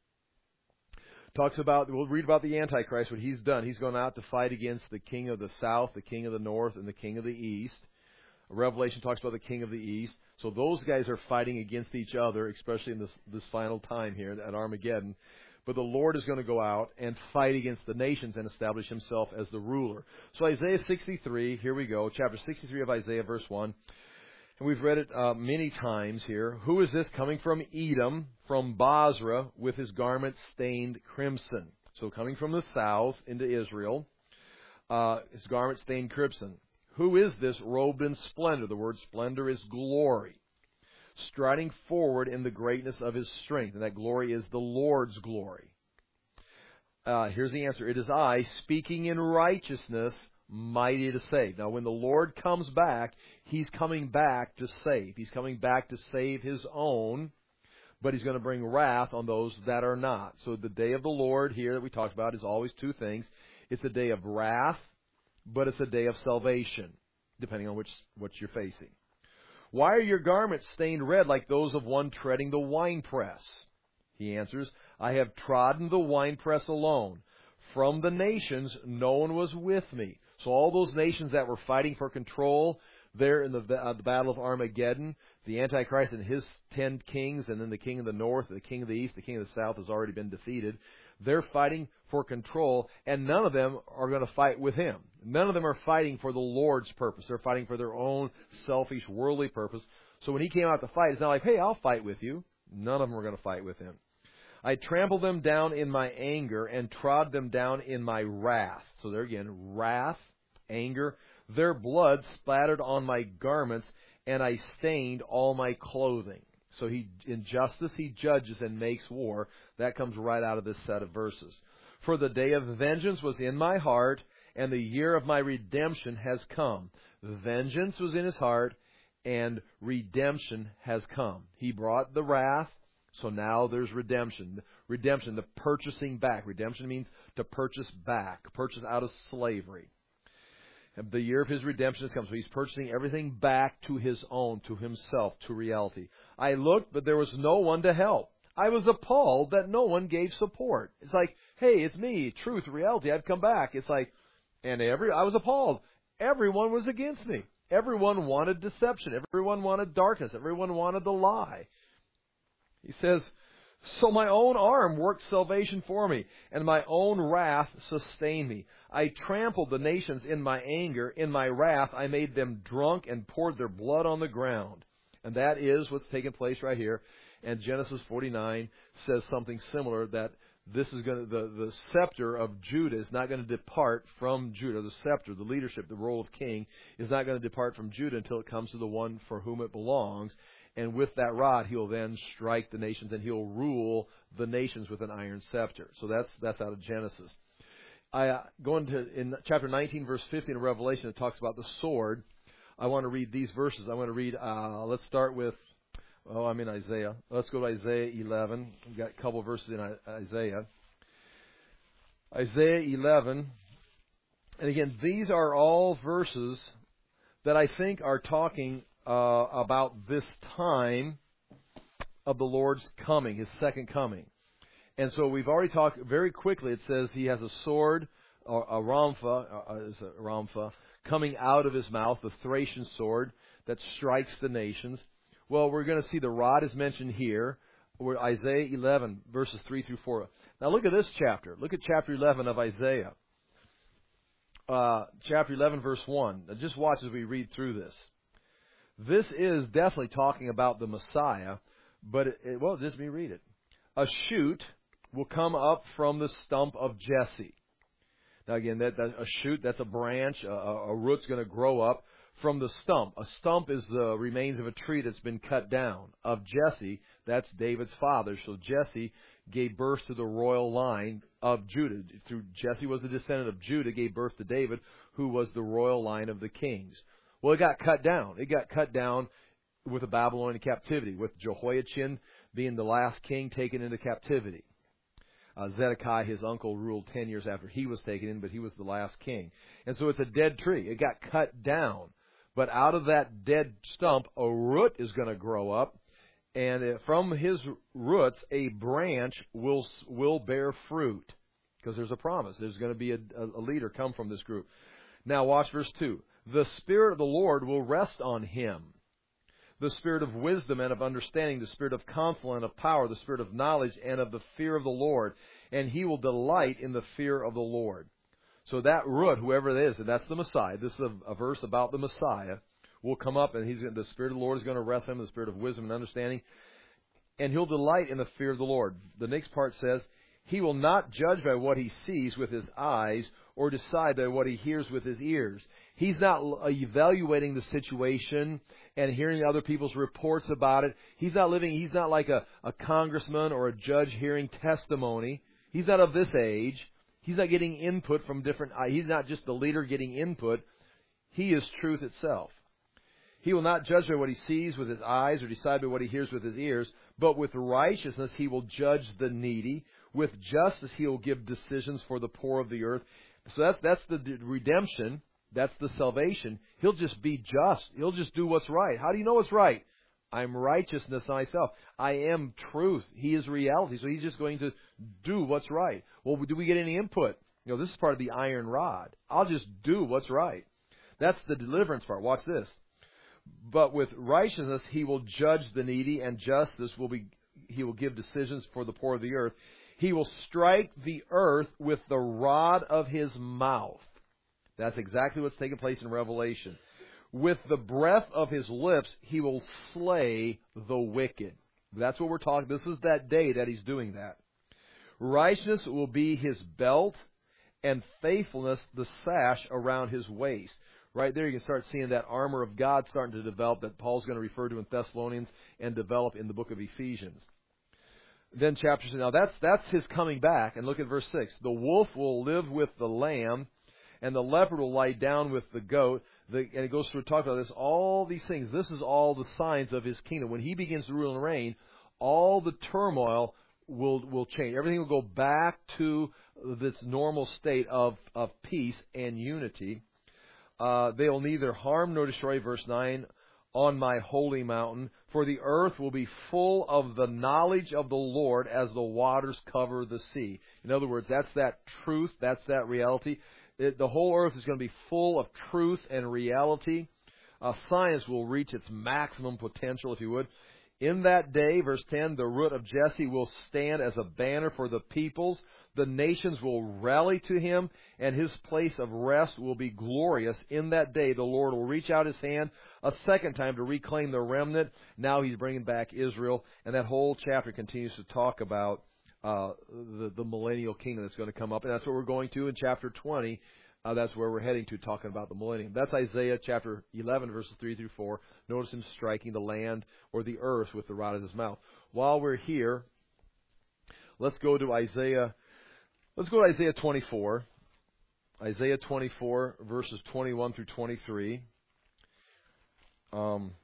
Talks about, we'll read about the Antichrist, what he's done. He's gone out to fight against the king of the south, the king of the north, and the king of the east. Revelation talks about the king of the east. So those guys are fighting against each other, especially in this, this final time here at Armageddon. But the Lord is going to go out and fight against the nations and establish himself as the ruler. So Isaiah sixty-three, here we go, chapter sixty-three of Isaiah, verse one. And we've read it uh, many times here. Who is this coming from Edom, from Basra, with his garment stained crimson? So coming from the south into Israel, uh, his garment stained crimson. Who is this robed in splendor? The word splendor is glory. Striding forward in the greatness of his strength. And that glory is the Lord's glory. Uh, here's the answer. It is I, speaking in righteousness, mighty to save. Now, when the Lord comes back, he's coming back to save. He's coming back to save his own, but he's going to bring wrath on those that are not. So the day of the Lord here that we talked about is always two things. It's a day of wrath, but it's a day of salvation, depending on which what you're facing. Why are your garments stained red like those of one treading the winepress? He answers, I have trodden the winepress alone. From the nations, no one was with me. So all those nations that were fighting for control there in the, uh, the Battle of Armageddon, the Antichrist and his ten kings, and then the king of the north, the king of the east, the king of the south has already been defeated. They're fighting for control, and none of them are going to fight with him. None of them are fighting for the Lord's purpose. They're fighting for their own selfish, worldly purpose. So when he came out to fight, it's not like, hey, I'll fight with you. None of them are going to fight with him. I trampled them down in my anger and trod them down in my wrath. So there again, wrath, anger. Their blood splattered on my garments, and I stained all my clothing. So he, in justice, he judges and makes war. That comes right out of this set of verses. For the day of vengeance was in my heart, and the year of my redemption has come. Vengeance was in his heart, and redemption has come. He brought the wrath, So now there's redemption. Redemption, the purchasing back. Redemption means to purchase back, purchase out of slavery. And the year of his redemption has come. So he's purchasing everything back to his own, to himself, to reality. I looked, but there was no one to help. I was appalled that no one gave support. It's like, hey, it's me, truth, reality, I've come back. It's like, and every I was appalled. Everyone was against me. Everyone wanted deception. Everyone wanted darkness. Everyone wanted the lie. He says, so my own arm worked salvation for me, and my own wrath sustained me. I trampled the nations in my anger. In my wrath, I made them drunk and poured their blood on the ground. And that is what's taking place right here. And Genesis forty-nine says something similar, that this is going to, the, the scepter of Judah is not going to depart from Judah. The scepter, the leadership, the role of king is not going to depart from Judah until it comes to the one for whom it belongs. And with that rod, he'll then strike the nations, and he'll rule the nations with an iron scepter. So that's that's out of Genesis. I uh, go into in chapter nineteen, verse fifteen of Revelation. It talks about the sword. I want to read these verses. I want to read. Uh, let's start with. Oh, I'm in Isaiah. Let's go to Isaiah eleven. We've got a couple of verses in Isaiah. Isaiah eleven. And again, these are all verses that I think are talking Uh, about this time of the Lord's coming, His second coming. And so we've already talked very quickly. It says He has a sword, or a rampha, uh, is a rampha, coming out of His mouth, the Thracian sword that strikes the nations. Well, we're going to see the rod is mentioned here. We're Isaiah eleven, verses three through four. Now look at this chapter. Look at chapter eleven of Isaiah. Uh, chapter eleven, verse one. Now just watch as we read through this. This is definitely talking about the Messiah, but, it, it, well, just let me read it. A shoot will come up from the stump of Jesse. Now, again, that, that a shoot, that's a branch. A, a root's going to grow up from the stump. A stump is the remains of a tree that's been cut down. Of Jesse, that's David's father. So Jesse gave birth to the royal line of Judah. Through Jesse was the descendant of Judah, gave birth to David, who was the royal line of the kings. Well, it got cut down. It got cut down with the Babylonian captivity, with Jehoiachin being the last king taken into captivity. Uh, Zedekiah, his uncle, ruled ten years after he was taken in, but he was the last king. And so it's a dead tree. It got cut down. But out of that dead stump, a root is going to grow up. And from his roots, a branch will will bear fruit. Because there's a promise. There's going to be a, a leader come from this group. Now watch verse two. The Spirit of the Lord will rest on him. The Spirit of wisdom and of understanding, the Spirit of counsel and of power, the Spirit of knowledge and of the fear of the Lord. And he will delight in the fear of the Lord. So that root, whoever it is, and that's the Messiah. This is a, a verse about the Messiah. Will come up, and he's the Spirit of the Lord is going to rest on him, the Spirit of wisdom and understanding. And he'll delight in the fear of the Lord. The next part says, he will not judge by what he sees with his eyes or decide by what he hears with his ears. He's not evaluating the situation and hearing other people's reports about it. He's not living, he's not like a, a congressman or a judge hearing testimony. He's not of this age. He's not getting input from different, he's not just the leader getting input. He is truth itself. He will not judge by what he sees with his eyes or decide by what he hears with his ears, but with righteousness he will judge the needy. With justice he will give decisions for the poor of the earth. So that's that's the redemption. That's the salvation. He'll just be just. He'll just do what's right. How do you know what's right? I'm righteousness myself. I am truth. He is reality. So he's just going to do what's right. Well, do we get any input? You know, this is part of the iron rod. I'll just do what's right. That's the deliverance part. Watch this. But with righteousness he will judge the needy, and justice will be, he will give decisions for the poor of the earth. He will strike the earth with the rod of his mouth. That's exactly what's taking place in Revelation. With the breath of his lips, he will slay the wicked. That's what we're talking. This is that day that he's doing that. Righteousness will be his belt, and faithfulness the sash around his waist. Right there you can start seeing that armor of God starting to develop that Paul's going to refer to in Thessalonians and develop in the book of Ephesians. Then chapter six. Now that's that's his coming back. And look at verse six. The wolf will live with the lamb, and the leopard will lie down with the goat. The, and it goes through talk about this. All these things. This is all the signs of his kingdom. When he begins to rule and reign, all the turmoil will will change. Everything will go back to this normal state of, of peace and unity. Uh, they will neither harm nor destroy, verse nine, on my holy mountain, for the earth will be full of the knowledge of the Lord as the waters cover the sea. In other words, that's that truth, that's that reality. It, the whole earth is going to be full of truth and reality. Uh, science will reach its maximum potential, if you would. In that day, verse ten, the root of Jesse will stand as a banner for the peoples. The nations will rally to him, and his place of rest will be glorious. In that day, the Lord will reach out his hand a second time to reclaim the remnant. Now he's bringing back Israel. And that whole chapter continues to talk about uh, the, the millennial kingdom that's going to come up. And that's what we're going to in chapter twenty. Uh, that's where we're heading to, talking about the millennium. That's Isaiah chapter eleven, verses three through four. Notice him striking the land or the earth with the rod of his mouth. While we're here, let's go to Isaiah. Let's go to Isaiah twenty-four. Isaiah twenty-four, verses twenty-one through twenty-three. Um,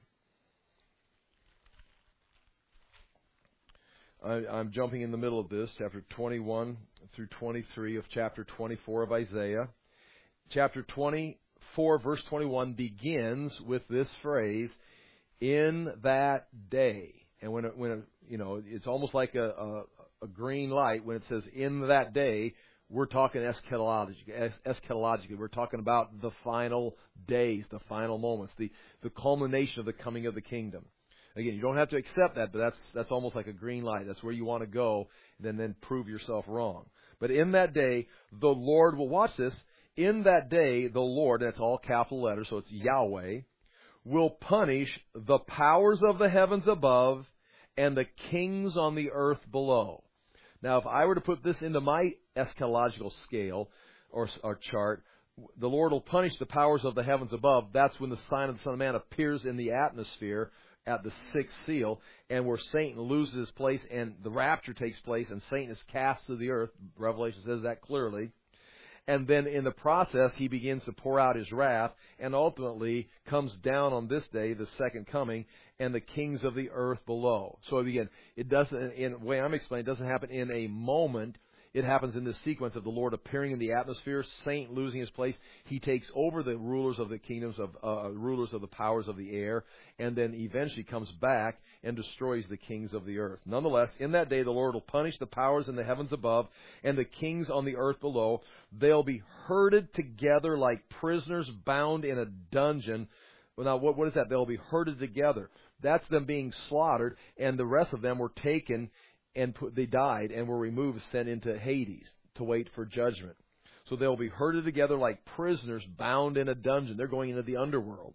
I, I'm jumping in the middle of this, chapter twenty-one through twenty-three of chapter twenty-four of Isaiah. Chapter twenty-four, verse twenty-one begins with this phrase, "In that day." And when it, when it, you know, it's almost like a, a, a green light when it says "in that day." We're talking eschatologically. Eschatologically, we're talking about the final days, the final moments, the the culmination of the coming of the kingdom. Again, you don't have to accept that, but that's that's almost like a green light. That's where you want to go, and then then prove yourself wrong. But in that day, the Lord will, watch this. In that day, the Lord, that's all capital letters, so it's Yahweh, will punish the powers of the heavens above and the kings on the earth below. Now, if I were to put this into my eschatological scale or, or chart, the Lord will punish the powers of the heavens above. That's when the sign of the Son of Man appears in the atmosphere at the sixth seal, and where Satan loses his place and the rapture takes place and Satan is cast to the earth. Revelation says that clearly. And then in the process, he begins to pour out his wrath and ultimately comes down on this day, the second coming, and the kings of the earth below. So again, it doesn't, in the way I'm explaining, it doesn't happen in a moment. It happens in this sequence of the Lord appearing in the atmosphere, Satan losing his place. He takes over the rulers of the kingdoms, of uh, rulers of the powers of the air, and then eventually comes back and destroys the kings of the earth. Nonetheless, in that day the Lord will punish the powers in the heavens above and the kings on the earth below. They'll be herded together like prisoners bound in a dungeon. Well, now, what, what is that? They'll be herded together. That's them being slaughtered, and the rest of them were taken and put, they died and were removed, sent into Hades to wait for judgment. So they'll be herded together like prisoners bound in a dungeon. They're going into the underworld,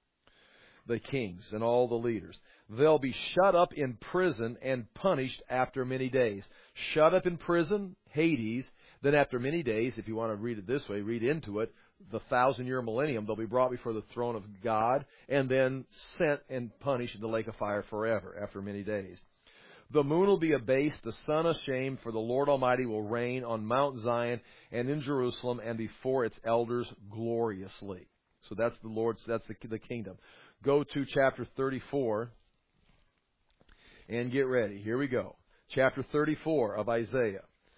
the kings and all the leaders. They'll be shut up in prison and punished after many days. Shut up in prison, Hades. Then after many days, if you want to read it this way, read into it, the thousand-year millennium, they'll be brought before the throne of God and then sent and punished in the lake of fire forever after many days. The moon will be abased, the sun ashamed, for the Lord Almighty will reign on Mount Zion and in Jerusalem and before its elders gloriously. So that's the Lord's, that's the, the kingdom. Go to chapter thirty-four and get ready. Here we go. Chapter thirty-four of Isaiah.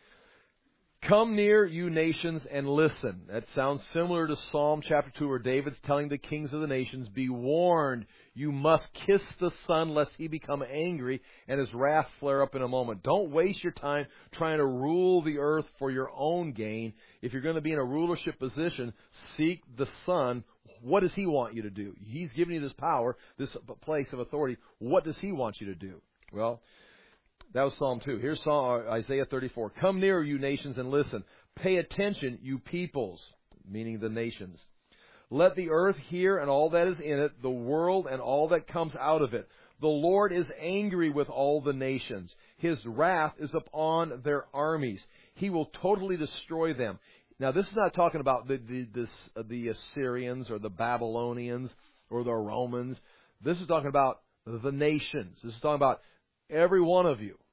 Come near, you nations, and listen. That sounds similar to Psalm chapter two, where David's telling the kings of the nations, be warned, you must kiss the Son, lest he become angry and his wrath flare up in a moment. Don't waste your time trying to rule the earth for your own gain. If you're going to be in a rulership position, seek the Son. What does he want you to do? He's given you this power, this place of authority. What does he want you to do? Well, that was Psalm two. Here's Psalm, Isaiah thirty-four. Come near, you nations, and listen. Pay attention, you peoples, meaning the nations. Let the earth hear and all that is in it, the world and all that comes out of it. The Lord is angry with all the nations. His wrath is upon their armies. He will totally destroy them. Now, this is not talking about the, the, this, uh, the Assyrians or the Babylonians or the Romans. This is talking about the nations. This is talking about every one of you.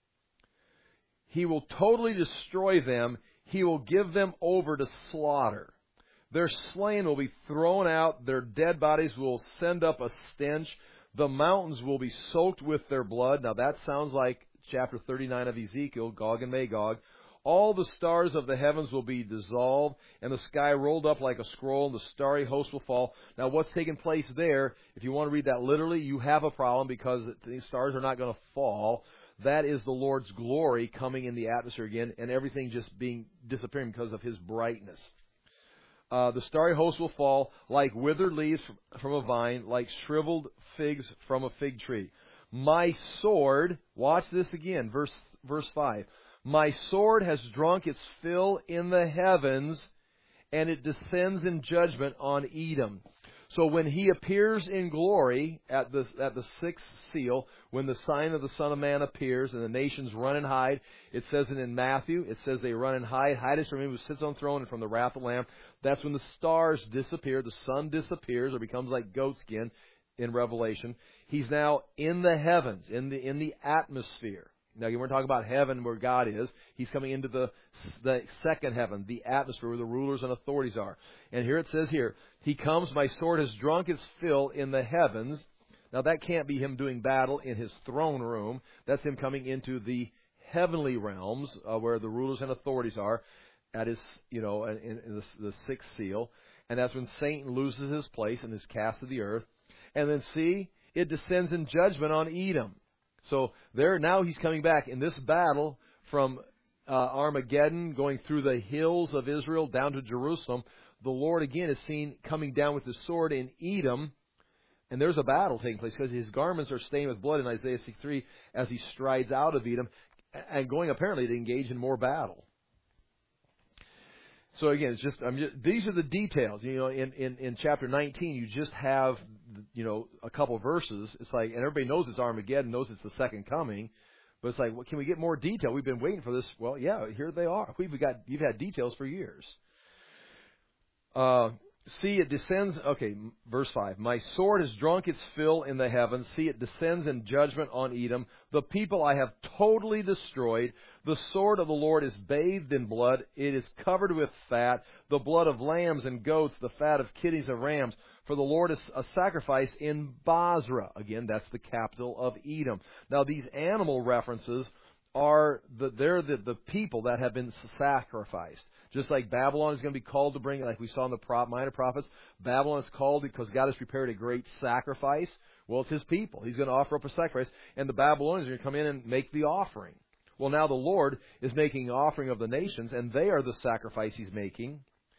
He will totally destroy them. He will give them over to slaughter. Their slain will be thrown out. Their dead bodies will send up a stench. The mountains will be soaked with their blood. Now that sounds like chapter thirty-nine of Ezekiel, Gog and Magog. All the stars of the heavens will be dissolved, and the sky rolled up like a scroll, and the starry host will fall. Now, what's taking place there, if you want to read that literally, you have a problem because the stars are not going to fall. That is the Lord's glory coming in the atmosphere again, and everything just being disappearing because of His brightness. Uh, the starry host will fall like withered leaves from a vine, like shriveled figs from a fig tree. My sword, watch this again, verse verse five. My sword has drunk its fill in the heavens, and it descends in judgment on Edom. So when He appears in glory at the at the sixth seal, when the sign of the Son of Man appears and the nations run and hide, it says it in Matthew, it says they run and hide, hide us from Him who sits on the throne and from the wrath of the Lamb. That's when the stars disappear, the sun disappears or becomes like goatskin in Revelation. He's now in the heavens, in the in the atmosphere. Now, we're talking about heaven where God is. He's coming into the, the second heaven, the atmosphere where the rulers and authorities are. And here it says here, He comes, my sword has drunk its fill in the heavens. Now, that can't be Him doing battle in His throne room. That's Him coming into the heavenly realms uh, where the rulers and authorities are at His, you know, in, in the, the sixth seal. And that's when Satan loses his place and is cast to the earth. And then see, it descends in judgment on Edom. So there, now He's coming back in this battle from uh, Armageddon, going through the hills of Israel down to Jerusalem. The Lord again is seen coming down with His sword in Edom, and there's a battle taking place because His garments are stained with blood in Isaiah sixty-three as He strides out of Edom and going apparently to engage in more battle. So again, it's just, I'm just these are the details. You know, in, in, in chapter nineteen, you just have, you know, a couple verses. It's like, and everybody knows it's Armageddon, knows it's the second coming, but it's like, well, can we get more detail? We've been waiting for this. Well, yeah, here they are. We've got, you've had details for years. Uh, see, it descends. Okay, verse five. My sword has drunk its fill in the heavens. See, it descends in judgment on Edom. The people I have totally destroyed. The sword of the Lord is bathed in blood. It is covered with fat, the blood of lambs and goats, the fat of kidneys of rams. For the Lord is a sacrifice in Basra. Again, that's the capital of Edom. Now, these animal references are the, they're the, the people that have been sacrificed. Just like Babylon is going to be called to bring, like we saw in the prop, minor prophets, Babylon is called because God has prepared a great sacrifice. Well, it's His people. He's going to offer up a sacrifice, and the Babylonians are going to come in and make the offering. Well, now the Lord is making an offering of the nations, and they are the sacrifice He's making.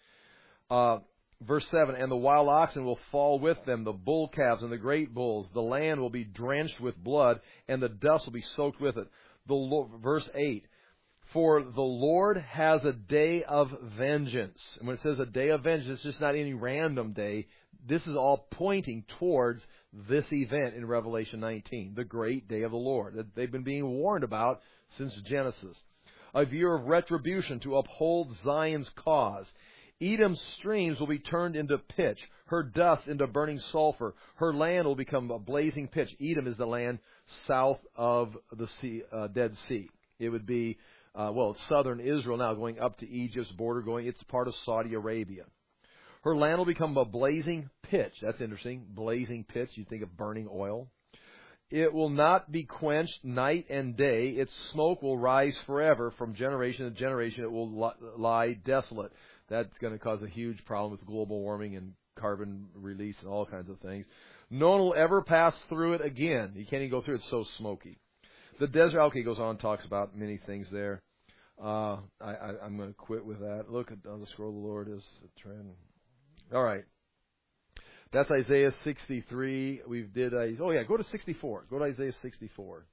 Uh, verse seven, and the wild oxen will fall with them, the bull calves and the great bulls. The land will be drenched with blood, and the dust will be soaked with it. The verse eight, for the Lord has a day of vengeance. And when it says a day of vengeance, it's just not any random day. This is all pointing towards this event in Revelation nineteen, the great day of the Lord, that they've been being warned about since Genesis. A year of retribution to uphold Zion's cause. Edom's streams will be turned into pitch, her dust into burning sulfur. Her land will become a blazing pitch. Edom is the land south of the sea, uh, Dead Sea. It would be, uh, well, it's southern Israel now, going up to Egypt's border, going, it's part of Saudi Arabia. Her land will become a blazing pitch. That's interesting. Blazing pitch. You think of burning oil. It will not be quenched night and day. Its smoke will rise forever. From generation to generation, it will lie desolate. That's going to cause a huge problem with global warming and carbon release and all kinds of things. No one will ever pass through it again. You can't even go through it. It's so smoky. The desert, okay, goes on, talks about many things there. Uh, I, I, I'm going to quit with that. Look at on the scroll of the Lord is a trend. All right. That's Isaiah sixty-three. We did, uh, oh yeah, go to sixty-four. Go to Isaiah sixty-four.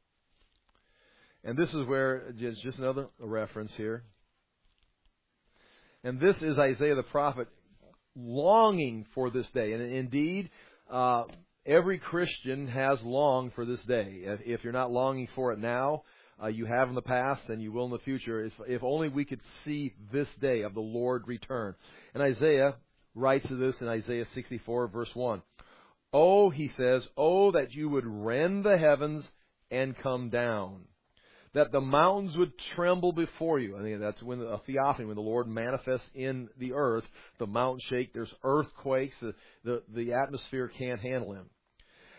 And this is where, just, just another reference here. And this is Isaiah the prophet longing for this day. And indeed, uh, every Christian has longed for this day. If, if you're not longing for it now, uh, you have in the past and you will in the future. If, if only we could see this day of the Lord return. And Isaiah writes to this in Isaiah sixty-four, verse one. Oh, he says, oh, that you would rend the heavens and come down, that the mountains would tremble before you. I think that's when a theophany, when the Lord manifests in the earth, the mountains shake, there's earthquakes, the, the, the atmosphere can't handle Him.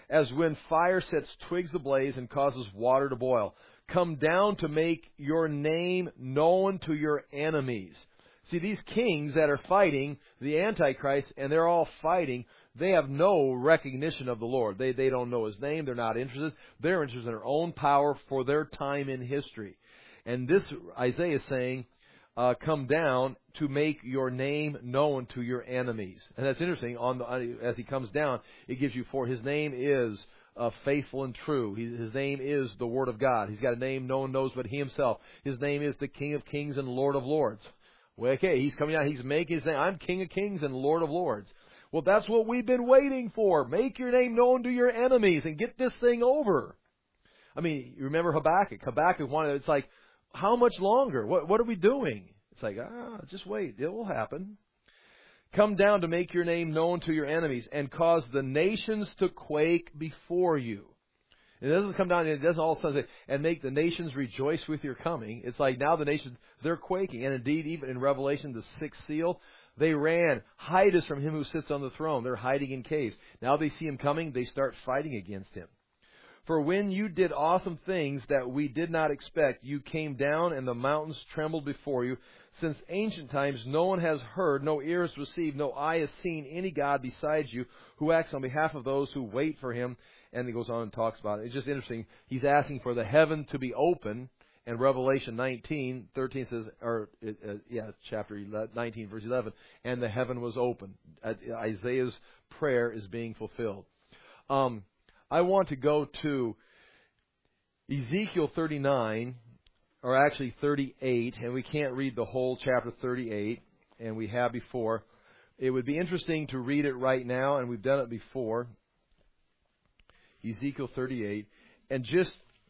as when fire sets twigs ablaze and causes water to boil. Come down to make your name known to your enemies. See, these kings that are fighting the Antichrist, and they're all fighting, they have no recognition of the Lord. They they don't know His name. They're not interested. They're interested in their own power for their time in history. And this, Isaiah is saying, uh, come down to make your name known to your enemies. And that's interesting. On the, as he comes down, it gives you for His name is uh, faithful and true. He, his name is the Word of God. He's got a name no one knows but He Himself. His name is the King of Kings and Lord of Lords. Well, okay, He's coming out. He's making His name. I'm King of Kings and Lord of Lords. Well, that's what we've been waiting for. Make your name known to your enemies and get this thing over. I mean, you remember Habakkuk. Habakkuk wanted, it's like, how much longer? What, what are we doing? It's like, ah, just wait. It will happen. Come down to make your name known to your enemies and cause the nations to quake before you. It doesn't come down, it doesn't all of a sudden say, and make the nations rejoice with your coming. It's like now the nations, they're quaking. And indeed, even in Revelation, the sixth seal, they ran, hide us from Him who sits on the throne. They're hiding in caves. Now they see Him coming, they start fighting against Him. For when you did awesome things that we did not expect, you came down and the mountains trembled before you. Since ancient times, no one has heard, no ear has received, no eye has seen any God besides you who acts on behalf of those who wait for Him. And he goes on and talks about it. It's just interesting. He's asking for the heaven to be open. And Revelation nineteen, thirteen says, or uh, yeah, chapter nineteen, verse eleven, and the heaven was open. Uh, Isaiah's prayer is being fulfilled. Um, I want to go to Ezekiel thirty-nine, or actually thirty-eight, and we can't read the whole chapter thirty-eight, and we have before. It would be interesting to read it right now, and we've done it before. Ezekiel thirty-eight, and just,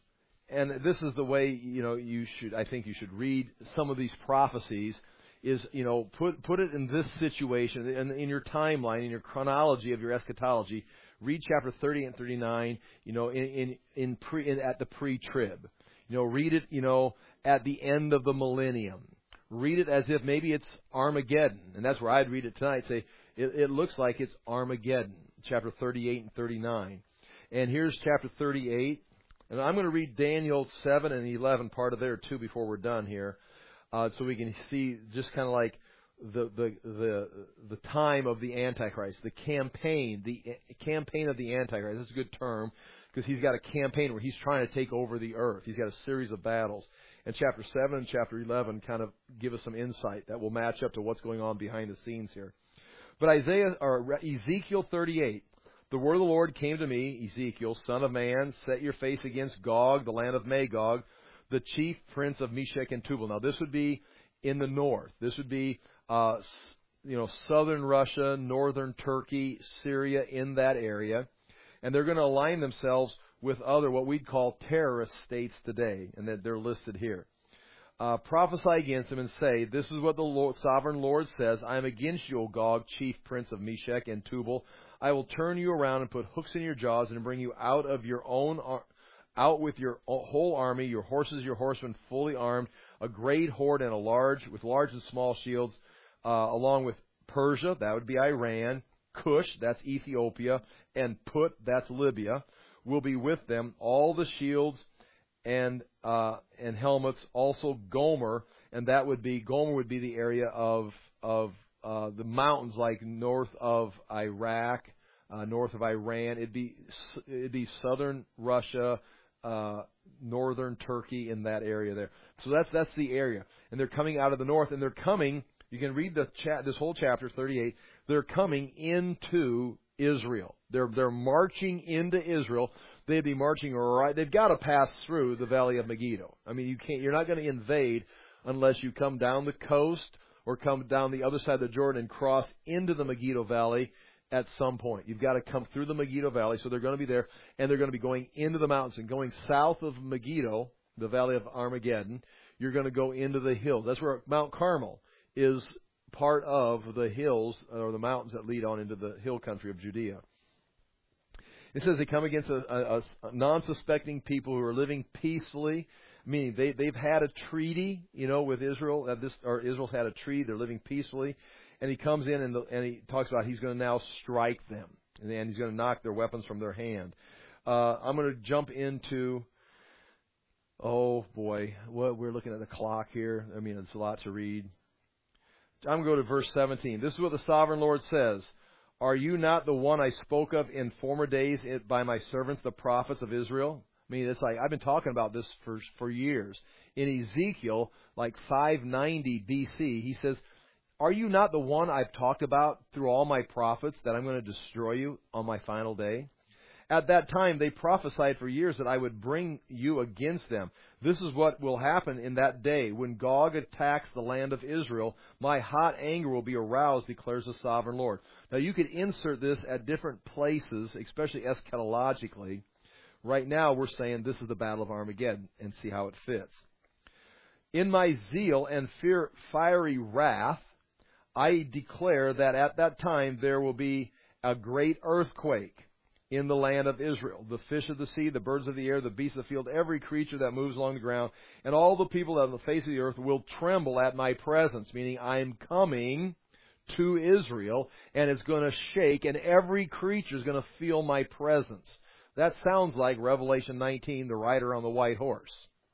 and this is the way, you know, you should, I think you should read some of these prophecies, is, you know, put put it in this situation, in, in your timeline, in your chronology of your eschatology. Read chapter thirty and thirty-nine, you know, in in, in pre in, at the pre-trib. You know, read it, you know, at the end of the millennium. Read it as if maybe it's Armageddon, and that's where I'd read it tonight. Say it, it looks like it's Armageddon, chapter thirty-eight and thirty-nine. And here's chapter thirty-eight. And I'm going to read Daniel seven and eleven, part of there too, before we're done here, uh, so we can see just kind of like the the the the time of the Antichrist, the campaign, the campaign of the Antichrist. That's a good term because he's got a campaign where he's trying to take over the earth. He's got a series of battles. And chapter seven and chapter eleven kind of give us some insight that will match up to what's going on behind the scenes here. But Isaiah or Ezekiel thirty-eight. The word of the Lord came to me, Ezekiel, son of man, set your face against Gog, the land of Magog, the chief prince of Meshech and Tubal. Now, this would be in the north. This would be, uh, you know, southern Russia, northern Turkey, Syria, in that area. And they're going to align themselves with other, what we'd call terrorist states today, and that they're listed here. Uh, prophesy against them and say, this is what the Lord, sovereign Lord says, I am against you, O Gog, chief prince of Meshech and Tubal. I will turn you around and put hooks in your jaws and bring you out of your own, out with your whole army, your horses, your horsemen fully armed, a great horde and a large, with large and small shields, uh, along with Persia, that would be Iran, Cush, that's Ethiopia, and Put, that's Libya, will be with them. All the shields and uh, and helmets, also Gomer, and that would be, Gomer would be the area of of uh, the mountains like north of Iraq, uh, north of Iran. It'd be it'd be southern Russia, uh, northern Turkey, in that area there. So that's that's the area, and they're coming out of the north, and they're coming. You can read the chat, this whole chapter thirty-eight. They're coming into Israel. They're they're marching into Israel. They'd be marching right. They've got to pass through the Valley of Megiddo. I mean, you can't. You're not going to invade unless you come down the coast or come down the other side of the Jordan and cross into the Megiddo Valley at some point. You've got to come through the Megiddo Valley, so they're going to be there, and they're going to be going into the mountains and going south of Megiddo, the Valley of Armageddon. You're going to go into the hills. That's where Mount Carmel is part of the hills or the mountains that lead on into the hill country of Judea. It says they come against a, a, a non-suspecting people who are living peacefully, meaning they, they've had a treaty, you know, with Israel. Uh, this, or Israel's had a treaty. They're living peacefully. And he comes in and, the, and he talks about he's going to now strike them. And he's going to knock their weapons from their hand. Uh, I'm going to jump into, oh boy, what we're looking at the clock here. I mean, it's a lot to read. I'm going to go to verse seventeen. This is what the sovereign Lord says. Are you not the one I spoke of in former days by my servants, the prophets of Israel? I mean, it's like I've been talking about this for for years. In Ezekiel, like five ninety B C, he says, are you not the one I've talked about through all my prophets that I'm going to destroy you on my final day? At that time, they prophesied for years that I would bring you against them. This is what will happen in that day. When Gog attacks the land of Israel, my hot anger will be aroused, declares the sovereign Lord. Now, you could insert this at different places, especially eschatologically. Right now, we're saying this is the Battle of Armageddon, and see how it fits. In my zeal and fear, fiery wrath, I declare that at that time there will be a great earthquake in the land of Israel. The fish of the sea, the birds of the air, the beasts of the field, every creature that moves along the ground, and all the people on the face of the earth will tremble at my presence, meaning I am coming to Israel, and it's going to shake, and every creature is going to feel my presence. That sounds like Revelation nineteen, the rider on the white horse.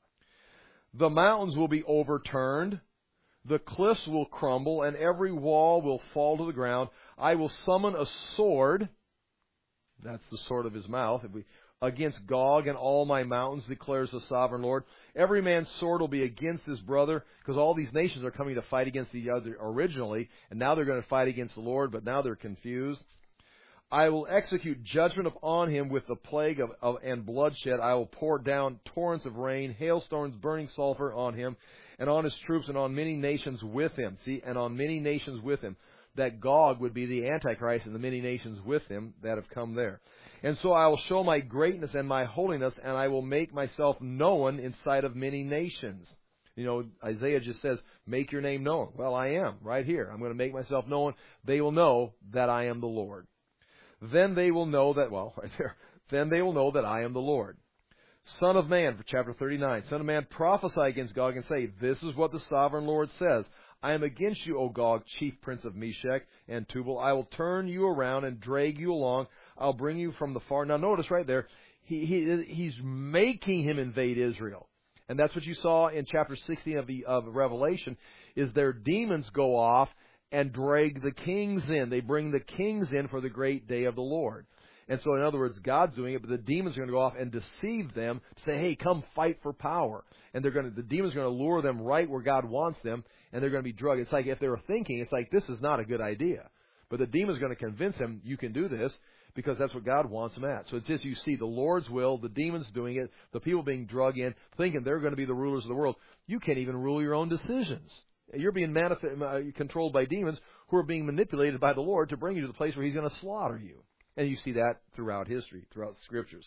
The mountains will be overturned. The cliffs will crumble, and every wall will fall to the ground. I will summon a sword. That's the sword of his mouth. If we, against Gog and all my mountains, declares the sovereign Lord. Every man's sword will be against his brother, because all these nations are coming to fight against the other originally, and now they're going to fight against the Lord, but now they're confused. I will execute judgment upon him with the plague of, of and bloodshed. I will pour down torrents of rain, hailstones, burning sulfur on him, and on his troops, and on many nations with him. See, and on many nations with him. That Gog would be the Antichrist, and the many nations with him that have come there. And so I will show my greatness and my holiness, and I will make myself known in sight of many nations. You know, Isaiah just says, make your name known. Well, I am, right here. I'm going to make myself known. They will know that I am the Lord. Then they will know that, well, right there, then they will know that I am the Lord. Son of man, for chapter thirty-nine, Son of man, prophesy against Gog and say, this is what the sovereign Lord says. I am against you, O Gog, chief prince of Meshech and Tubal. I will turn you around and drag you along. I'll bring you from the far. Now notice right there, he, he he's making him invade Israel. And that's what you saw in chapter sixteen of the of Revelation, is their demons go off and drag the kings in. They bring the kings in for the great day of the Lord. And so, in other words, God's doing it, but the demons are going to go off and deceive them to say, hey, come fight for power. And they're going to, the demons are going to lure them right where God wants them, and they're going to be drugged. It's like if they were thinking, it's like, this is not a good idea. But the demon's going to convince him, you can do this, because that's what God wants them at. So it's just, you see the Lord's will, the demons doing it, the people being drugged in, thinking they're going to be the rulers of the world. You can't even rule your own decisions. You're being manif- controlled by demons who are being manipulated by the Lord to bring you to the place where He's going to slaughter you. And you see that throughout history, throughout the Scriptures.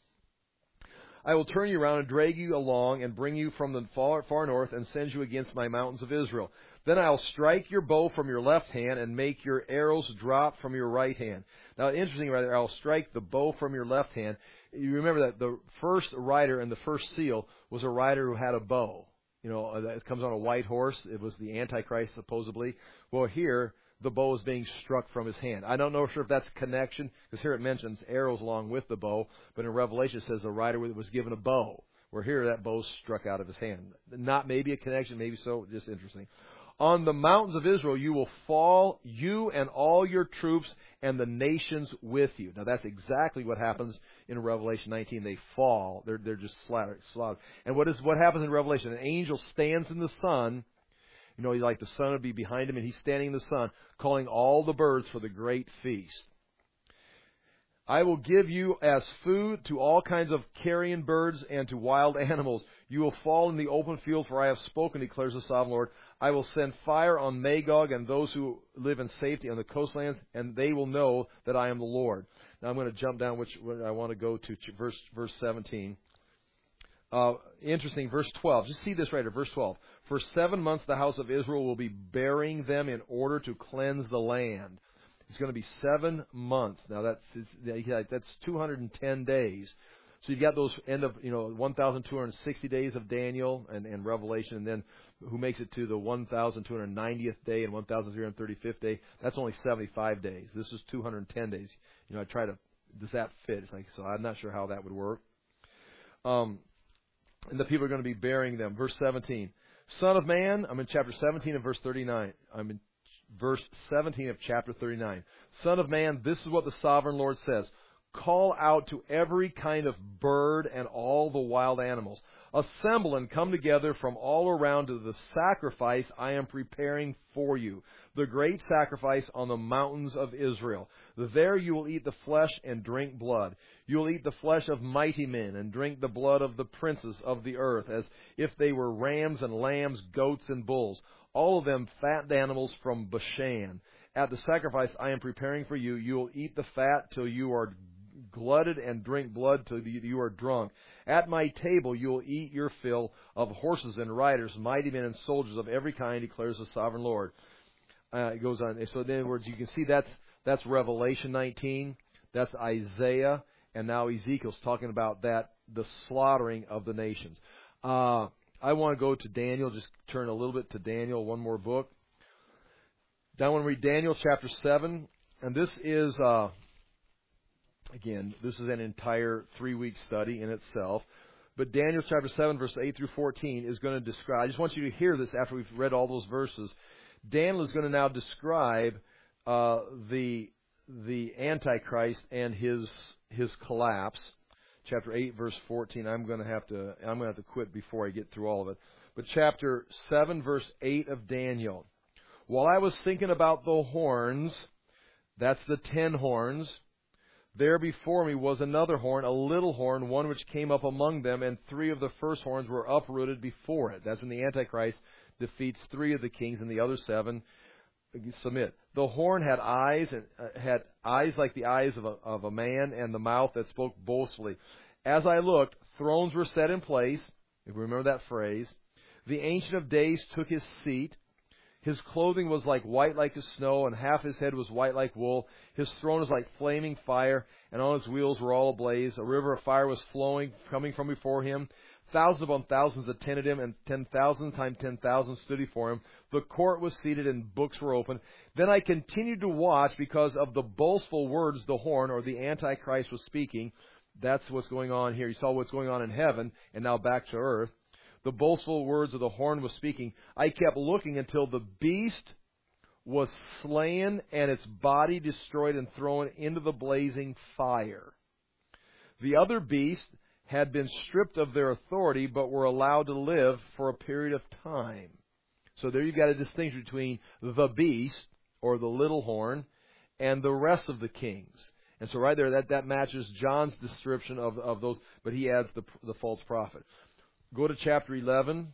I will turn you around and drag you along and bring you from the far, far north and send you against my mountains of Israel. Then I'll strike your bow from your left hand and make your arrows drop from your right hand. Now, interesting right there, I'll strike the bow from your left hand. You remember that the first rider and the first seal was a rider who had a bow. You know, it comes on a white horse. It was the Antichrist, supposedly. Well, here, the bow is being struck from his hand. I don't know sure if that's a connection, because here it mentions arrows along with the bow, but in Revelation it says the rider was given a bow, where here that bow struck out of his hand. Not maybe a connection, maybe so, just interesting. On the mountains of Israel you will fall, you and all your troops and the nations with you. Now that's exactly what happens in Revelation nineteen. They fall. They're, they're just slaughtered. slaughtered. And what is what happens in Revelation? An angel stands in the sun. You know, like the sun would be behind him, and he's standing in the sun, calling all the birds for the great feast. I will give you as food to all kinds of carrion birds and to wild animals. You will fall in the open field, for I have spoken, declares the sovereign Lord. I will send fire on Magog and those who live in safety on the coastlands, and they will know that I am the Lord. Now I'm going to jump down, which I want to go to verse verse seventeen. Uh, interesting, verse twelve. Just see this right here, verse twelve. For seven months the house of Israel will be burying them in order to cleanse the land. It's going to be seven months. Now that's that's two hundred ten days. So you've got those end of, you know, one thousand two hundred sixty days of Daniel and, and Revelation, and then who makes it to the one thousand two hundred ninetieth day and one thousand three hundred thirty-fifth day. That's only seventy-five days. This is two hundred ten days. You know, I try to, does that fit? It's like, so I'm not sure how that would work. Um, and the people are going to be bearing them. Verse seventeen. Son of man, I'm in chapter seventeen and verse thirty-nine. I'm in verse seventeen of chapter thirty-nine. Son of man, this is what the sovereign Lord says. Call out to every kind of bird and all the wild animals. Assemble and come together from all around to the sacrifice I am preparing for you, the great sacrifice on the mountains of Israel. There you will eat the flesh and drink blood. You will eat the flesh of mighty men and drink the blood of the princes of the earth, as if they were rams and lambs, goats and bulls, all of them fat animals from Bashan. At the sacrifice I am preparing for you, you will eat the fat till you are glutted and drink blood till you are drunk. At my table you will eat your fill of horses and riders, mighty men and soldiers of every kind, declares the sovereign Lord. Uh, it goes on. So in other words, you can see that's that's Revelation nineteen, that's Isaiah, and now Ezekiel's talking about that, the slaughtering of the nations. Uh, I want to go to Daniel, just turn a little bit to Daniel, one more book. Then I want to read Daniel chapter seven, and this is... Uh, Again, this is an entire three-week study in itself. But Daniel chapter seven, verse eight through fourteen is going to describe... I just want you to hear this after we've read all those verses. Daniel is going to now describe uh, the the Antichrist and his his collapse. Chapter eight, verse fourteen. I'm going to have to I'm going to have to quit before I get through all of it. But chapter seven, verse eight of Daniel. While I was thinking about the horns, that's the ten horns, there before me was another horn, a little horn, one which came up among them, and three of the first horns were uprooted before it. That's when the Antichrist defeats three of the kings, and the other seven submit. The horn had eyes, and uh, had eyes like the eyes of a, of a man, and the mouth that spoke boastfully. As I looked, thrones were set in place. If you remember that phrase, the Ancient of Days took his seat. His clothing was like white like the snow, and half his head was white like wool. His throne was like flaming fire, and on his wheels were all ablaze. A river of fire was flowing, coming from before him. Thousands upon thousands attended him, and ten thousand times ten thousand stood before him. The court was seated, and books were opened. Then I continued to watch because of the boastful words the horn, or the Antichrist, was speaking. That's what's going on here. You saw what's going on in heaven, and now back to earth. The boastful words of the horn was speaking. I kept looking until the beast was slain and its body destroyed and thrown into the blazing fire. The other beasts had been stripped of their authority but were allowed to live for a period of time. So there you've got a distinction between the beast, or the little horn, and the rest of the kings. And so right there, that, that matches John's description of, of those, but he adds the, the false prophet. Go to chapter eleven.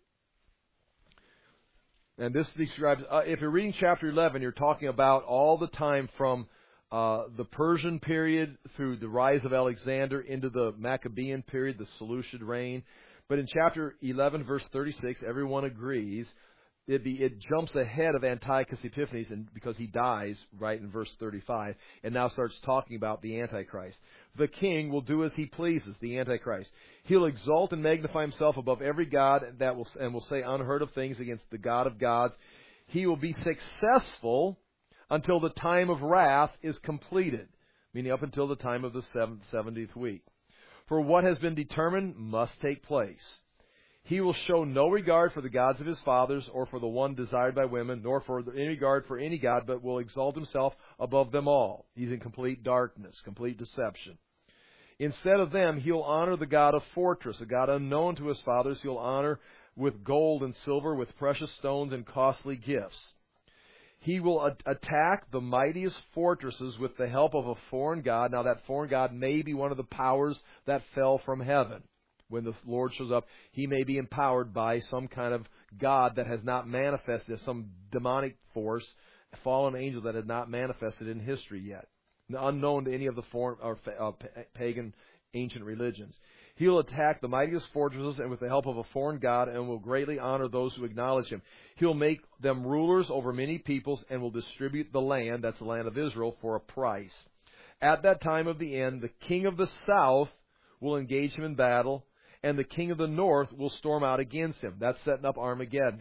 And this describes, uh, if you're reading chapter eleven, you're talking about all the time from uh, the Persian period through the rise of Alexander into the Maccabean period, the Seleucid reign. But in chapter eleven, verse thirty-six, everyone agrees it, be, it jumps ahead of Antiochus Epiphanes, and because he dies right in verse thirty-five, and now starts talking about the Antichrist. The king will do as he pleases, the Antichrist. He'll exalt and magnify himself above every god that will, and will say unheard of things against the God of gods. He will be successful until the time of wrath is completed, meaning up until the time of the seventh, seventieth week. For what has been determined must take place. He will show no regard for the gods of his fathers, or for the one desired by women, nor for any regard for any god, but will exalt himself above them all. He's in complete darkness, complete deception. Instead of them, he'll honor the god of fortress, a god unknown to his fathers. He'll honor with gold and silver, with precious stones and costly gifts. He will a- attack the mightiest fortresses with the help of a foreign god. Now, that foreign god may be one of the powers that fell from heaven. When the Lord shows up, he may be empowered by some kind of god that has not manifested, some demonic force, a fallen angel that has not manifested in history yet, unknown to any of the foreign or uh, pagan ancient religions. He'll attack the mightiest fortresses and with the help of a foreign god, and will greatly honor those who acknowledge him. He'll make them rulers over many peoples, and will distribute the land, that's the land of Israel, for a price. At that time of the end, the king of the south will engage him in battle, and the king of the north will storm out against him. That's setting up Armageddon.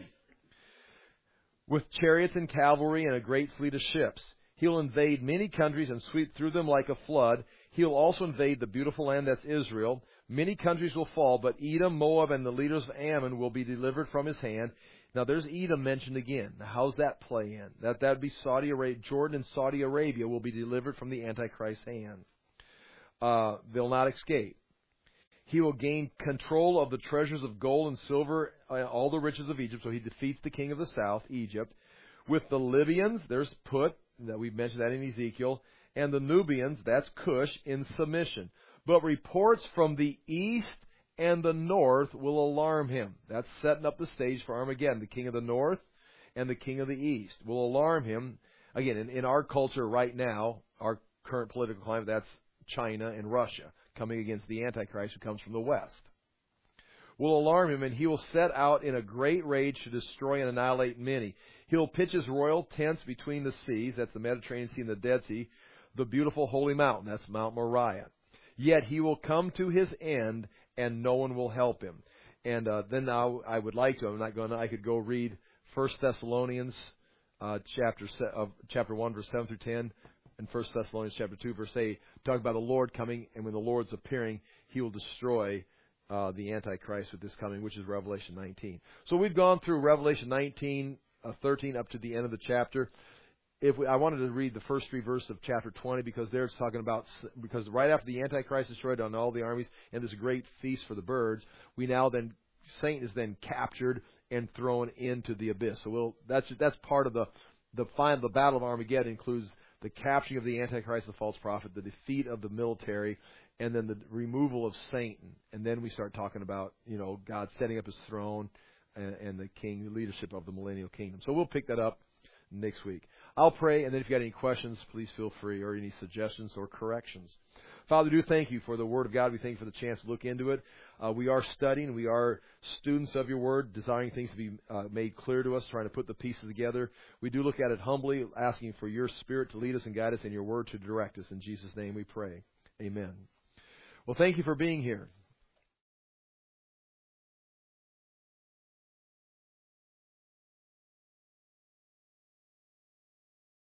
With chariots and cavalry and a great fleet of ships. He'll invade many countries and sweep through them like a flood. He'll also invade the beautiful land that's Israel. Many countries will fall, but Edom, Moab, and the leaders of Ammon will be delivered from his hand. Now, there's Edom mentioned again. Now, how's that play in? That that would be Saudi Arabia. Jordan and Saudi Arabia will be delivered from the Antichrist's hand. Uh, they'll not escape. He will gain control of the treasures of gold and silver, uh, all the riches of Egypt. So he defeats the king of the south, Egypt. With the Libyans, there's Put, that we've mentioned that in Ezekiel, and the Nubians, that's Cush, in submission. But reports from the east and the north will alarm him. That's setting up the stage for Armageddon. The king of the north and the king of the east will alarm him. Again, in, in our culture right now, our current political climate, that's China and Russia coming against the Antichrist who comes from the west. Will alarm him, and he will set out in a great rage to destroy and annihilate many. He'll pitch his royal tents between the seas, that's the Mediterranean Sea and the Dead Sea, the beautiful holy mountain, that's Mount Moriah. Yet he will come to his end, and no one will help him. And uh, then now I would like to, I'm not going to, I could go read First Thessalonians uh, chapter se- uh, chapter one, verse seven through ten, and First Thessalonians chapter two, verse eight, talk about the Lord coming, and when the Lord's appearing, he will destroy uh, the Antichrist with this coming, which is Revelation nineteen. So we've gone through Revelation nineteen, uh, thirteen, up to the end of the chapter. If we, I wanted to read the first three verses of chapter twenty, because there it's talking about, because right after the Antichrist is destroyed on all the armies and this great feast for the birds, we now then, Satan is then captured and thrown into the abyss. So we'll, that's that's part of the the final, the battle of Armageddon includes the capturing of the Antichrist, the false prophet, the defeat of the military, and then the removal of Satan. And then we start talking about, you know, God setting up his throne and, and the king, the leadership of the millennial kingdom. So we'll pick that up next week. I'll pray, and then if you've got any questions, please feel free, or any suggestions or corrections. Father, do thank you for the Word of God. We thank you for the chance to look into it. Uh, we are studying. We are students of your Word, desiring things to be uh, made clear to us, trying to put the pieces together. We do look at it humbly, asking for your Spirit to lead us and guide us, and your Word to direct us. In Jesus' name we pray. Amen. Well, thank you for being here.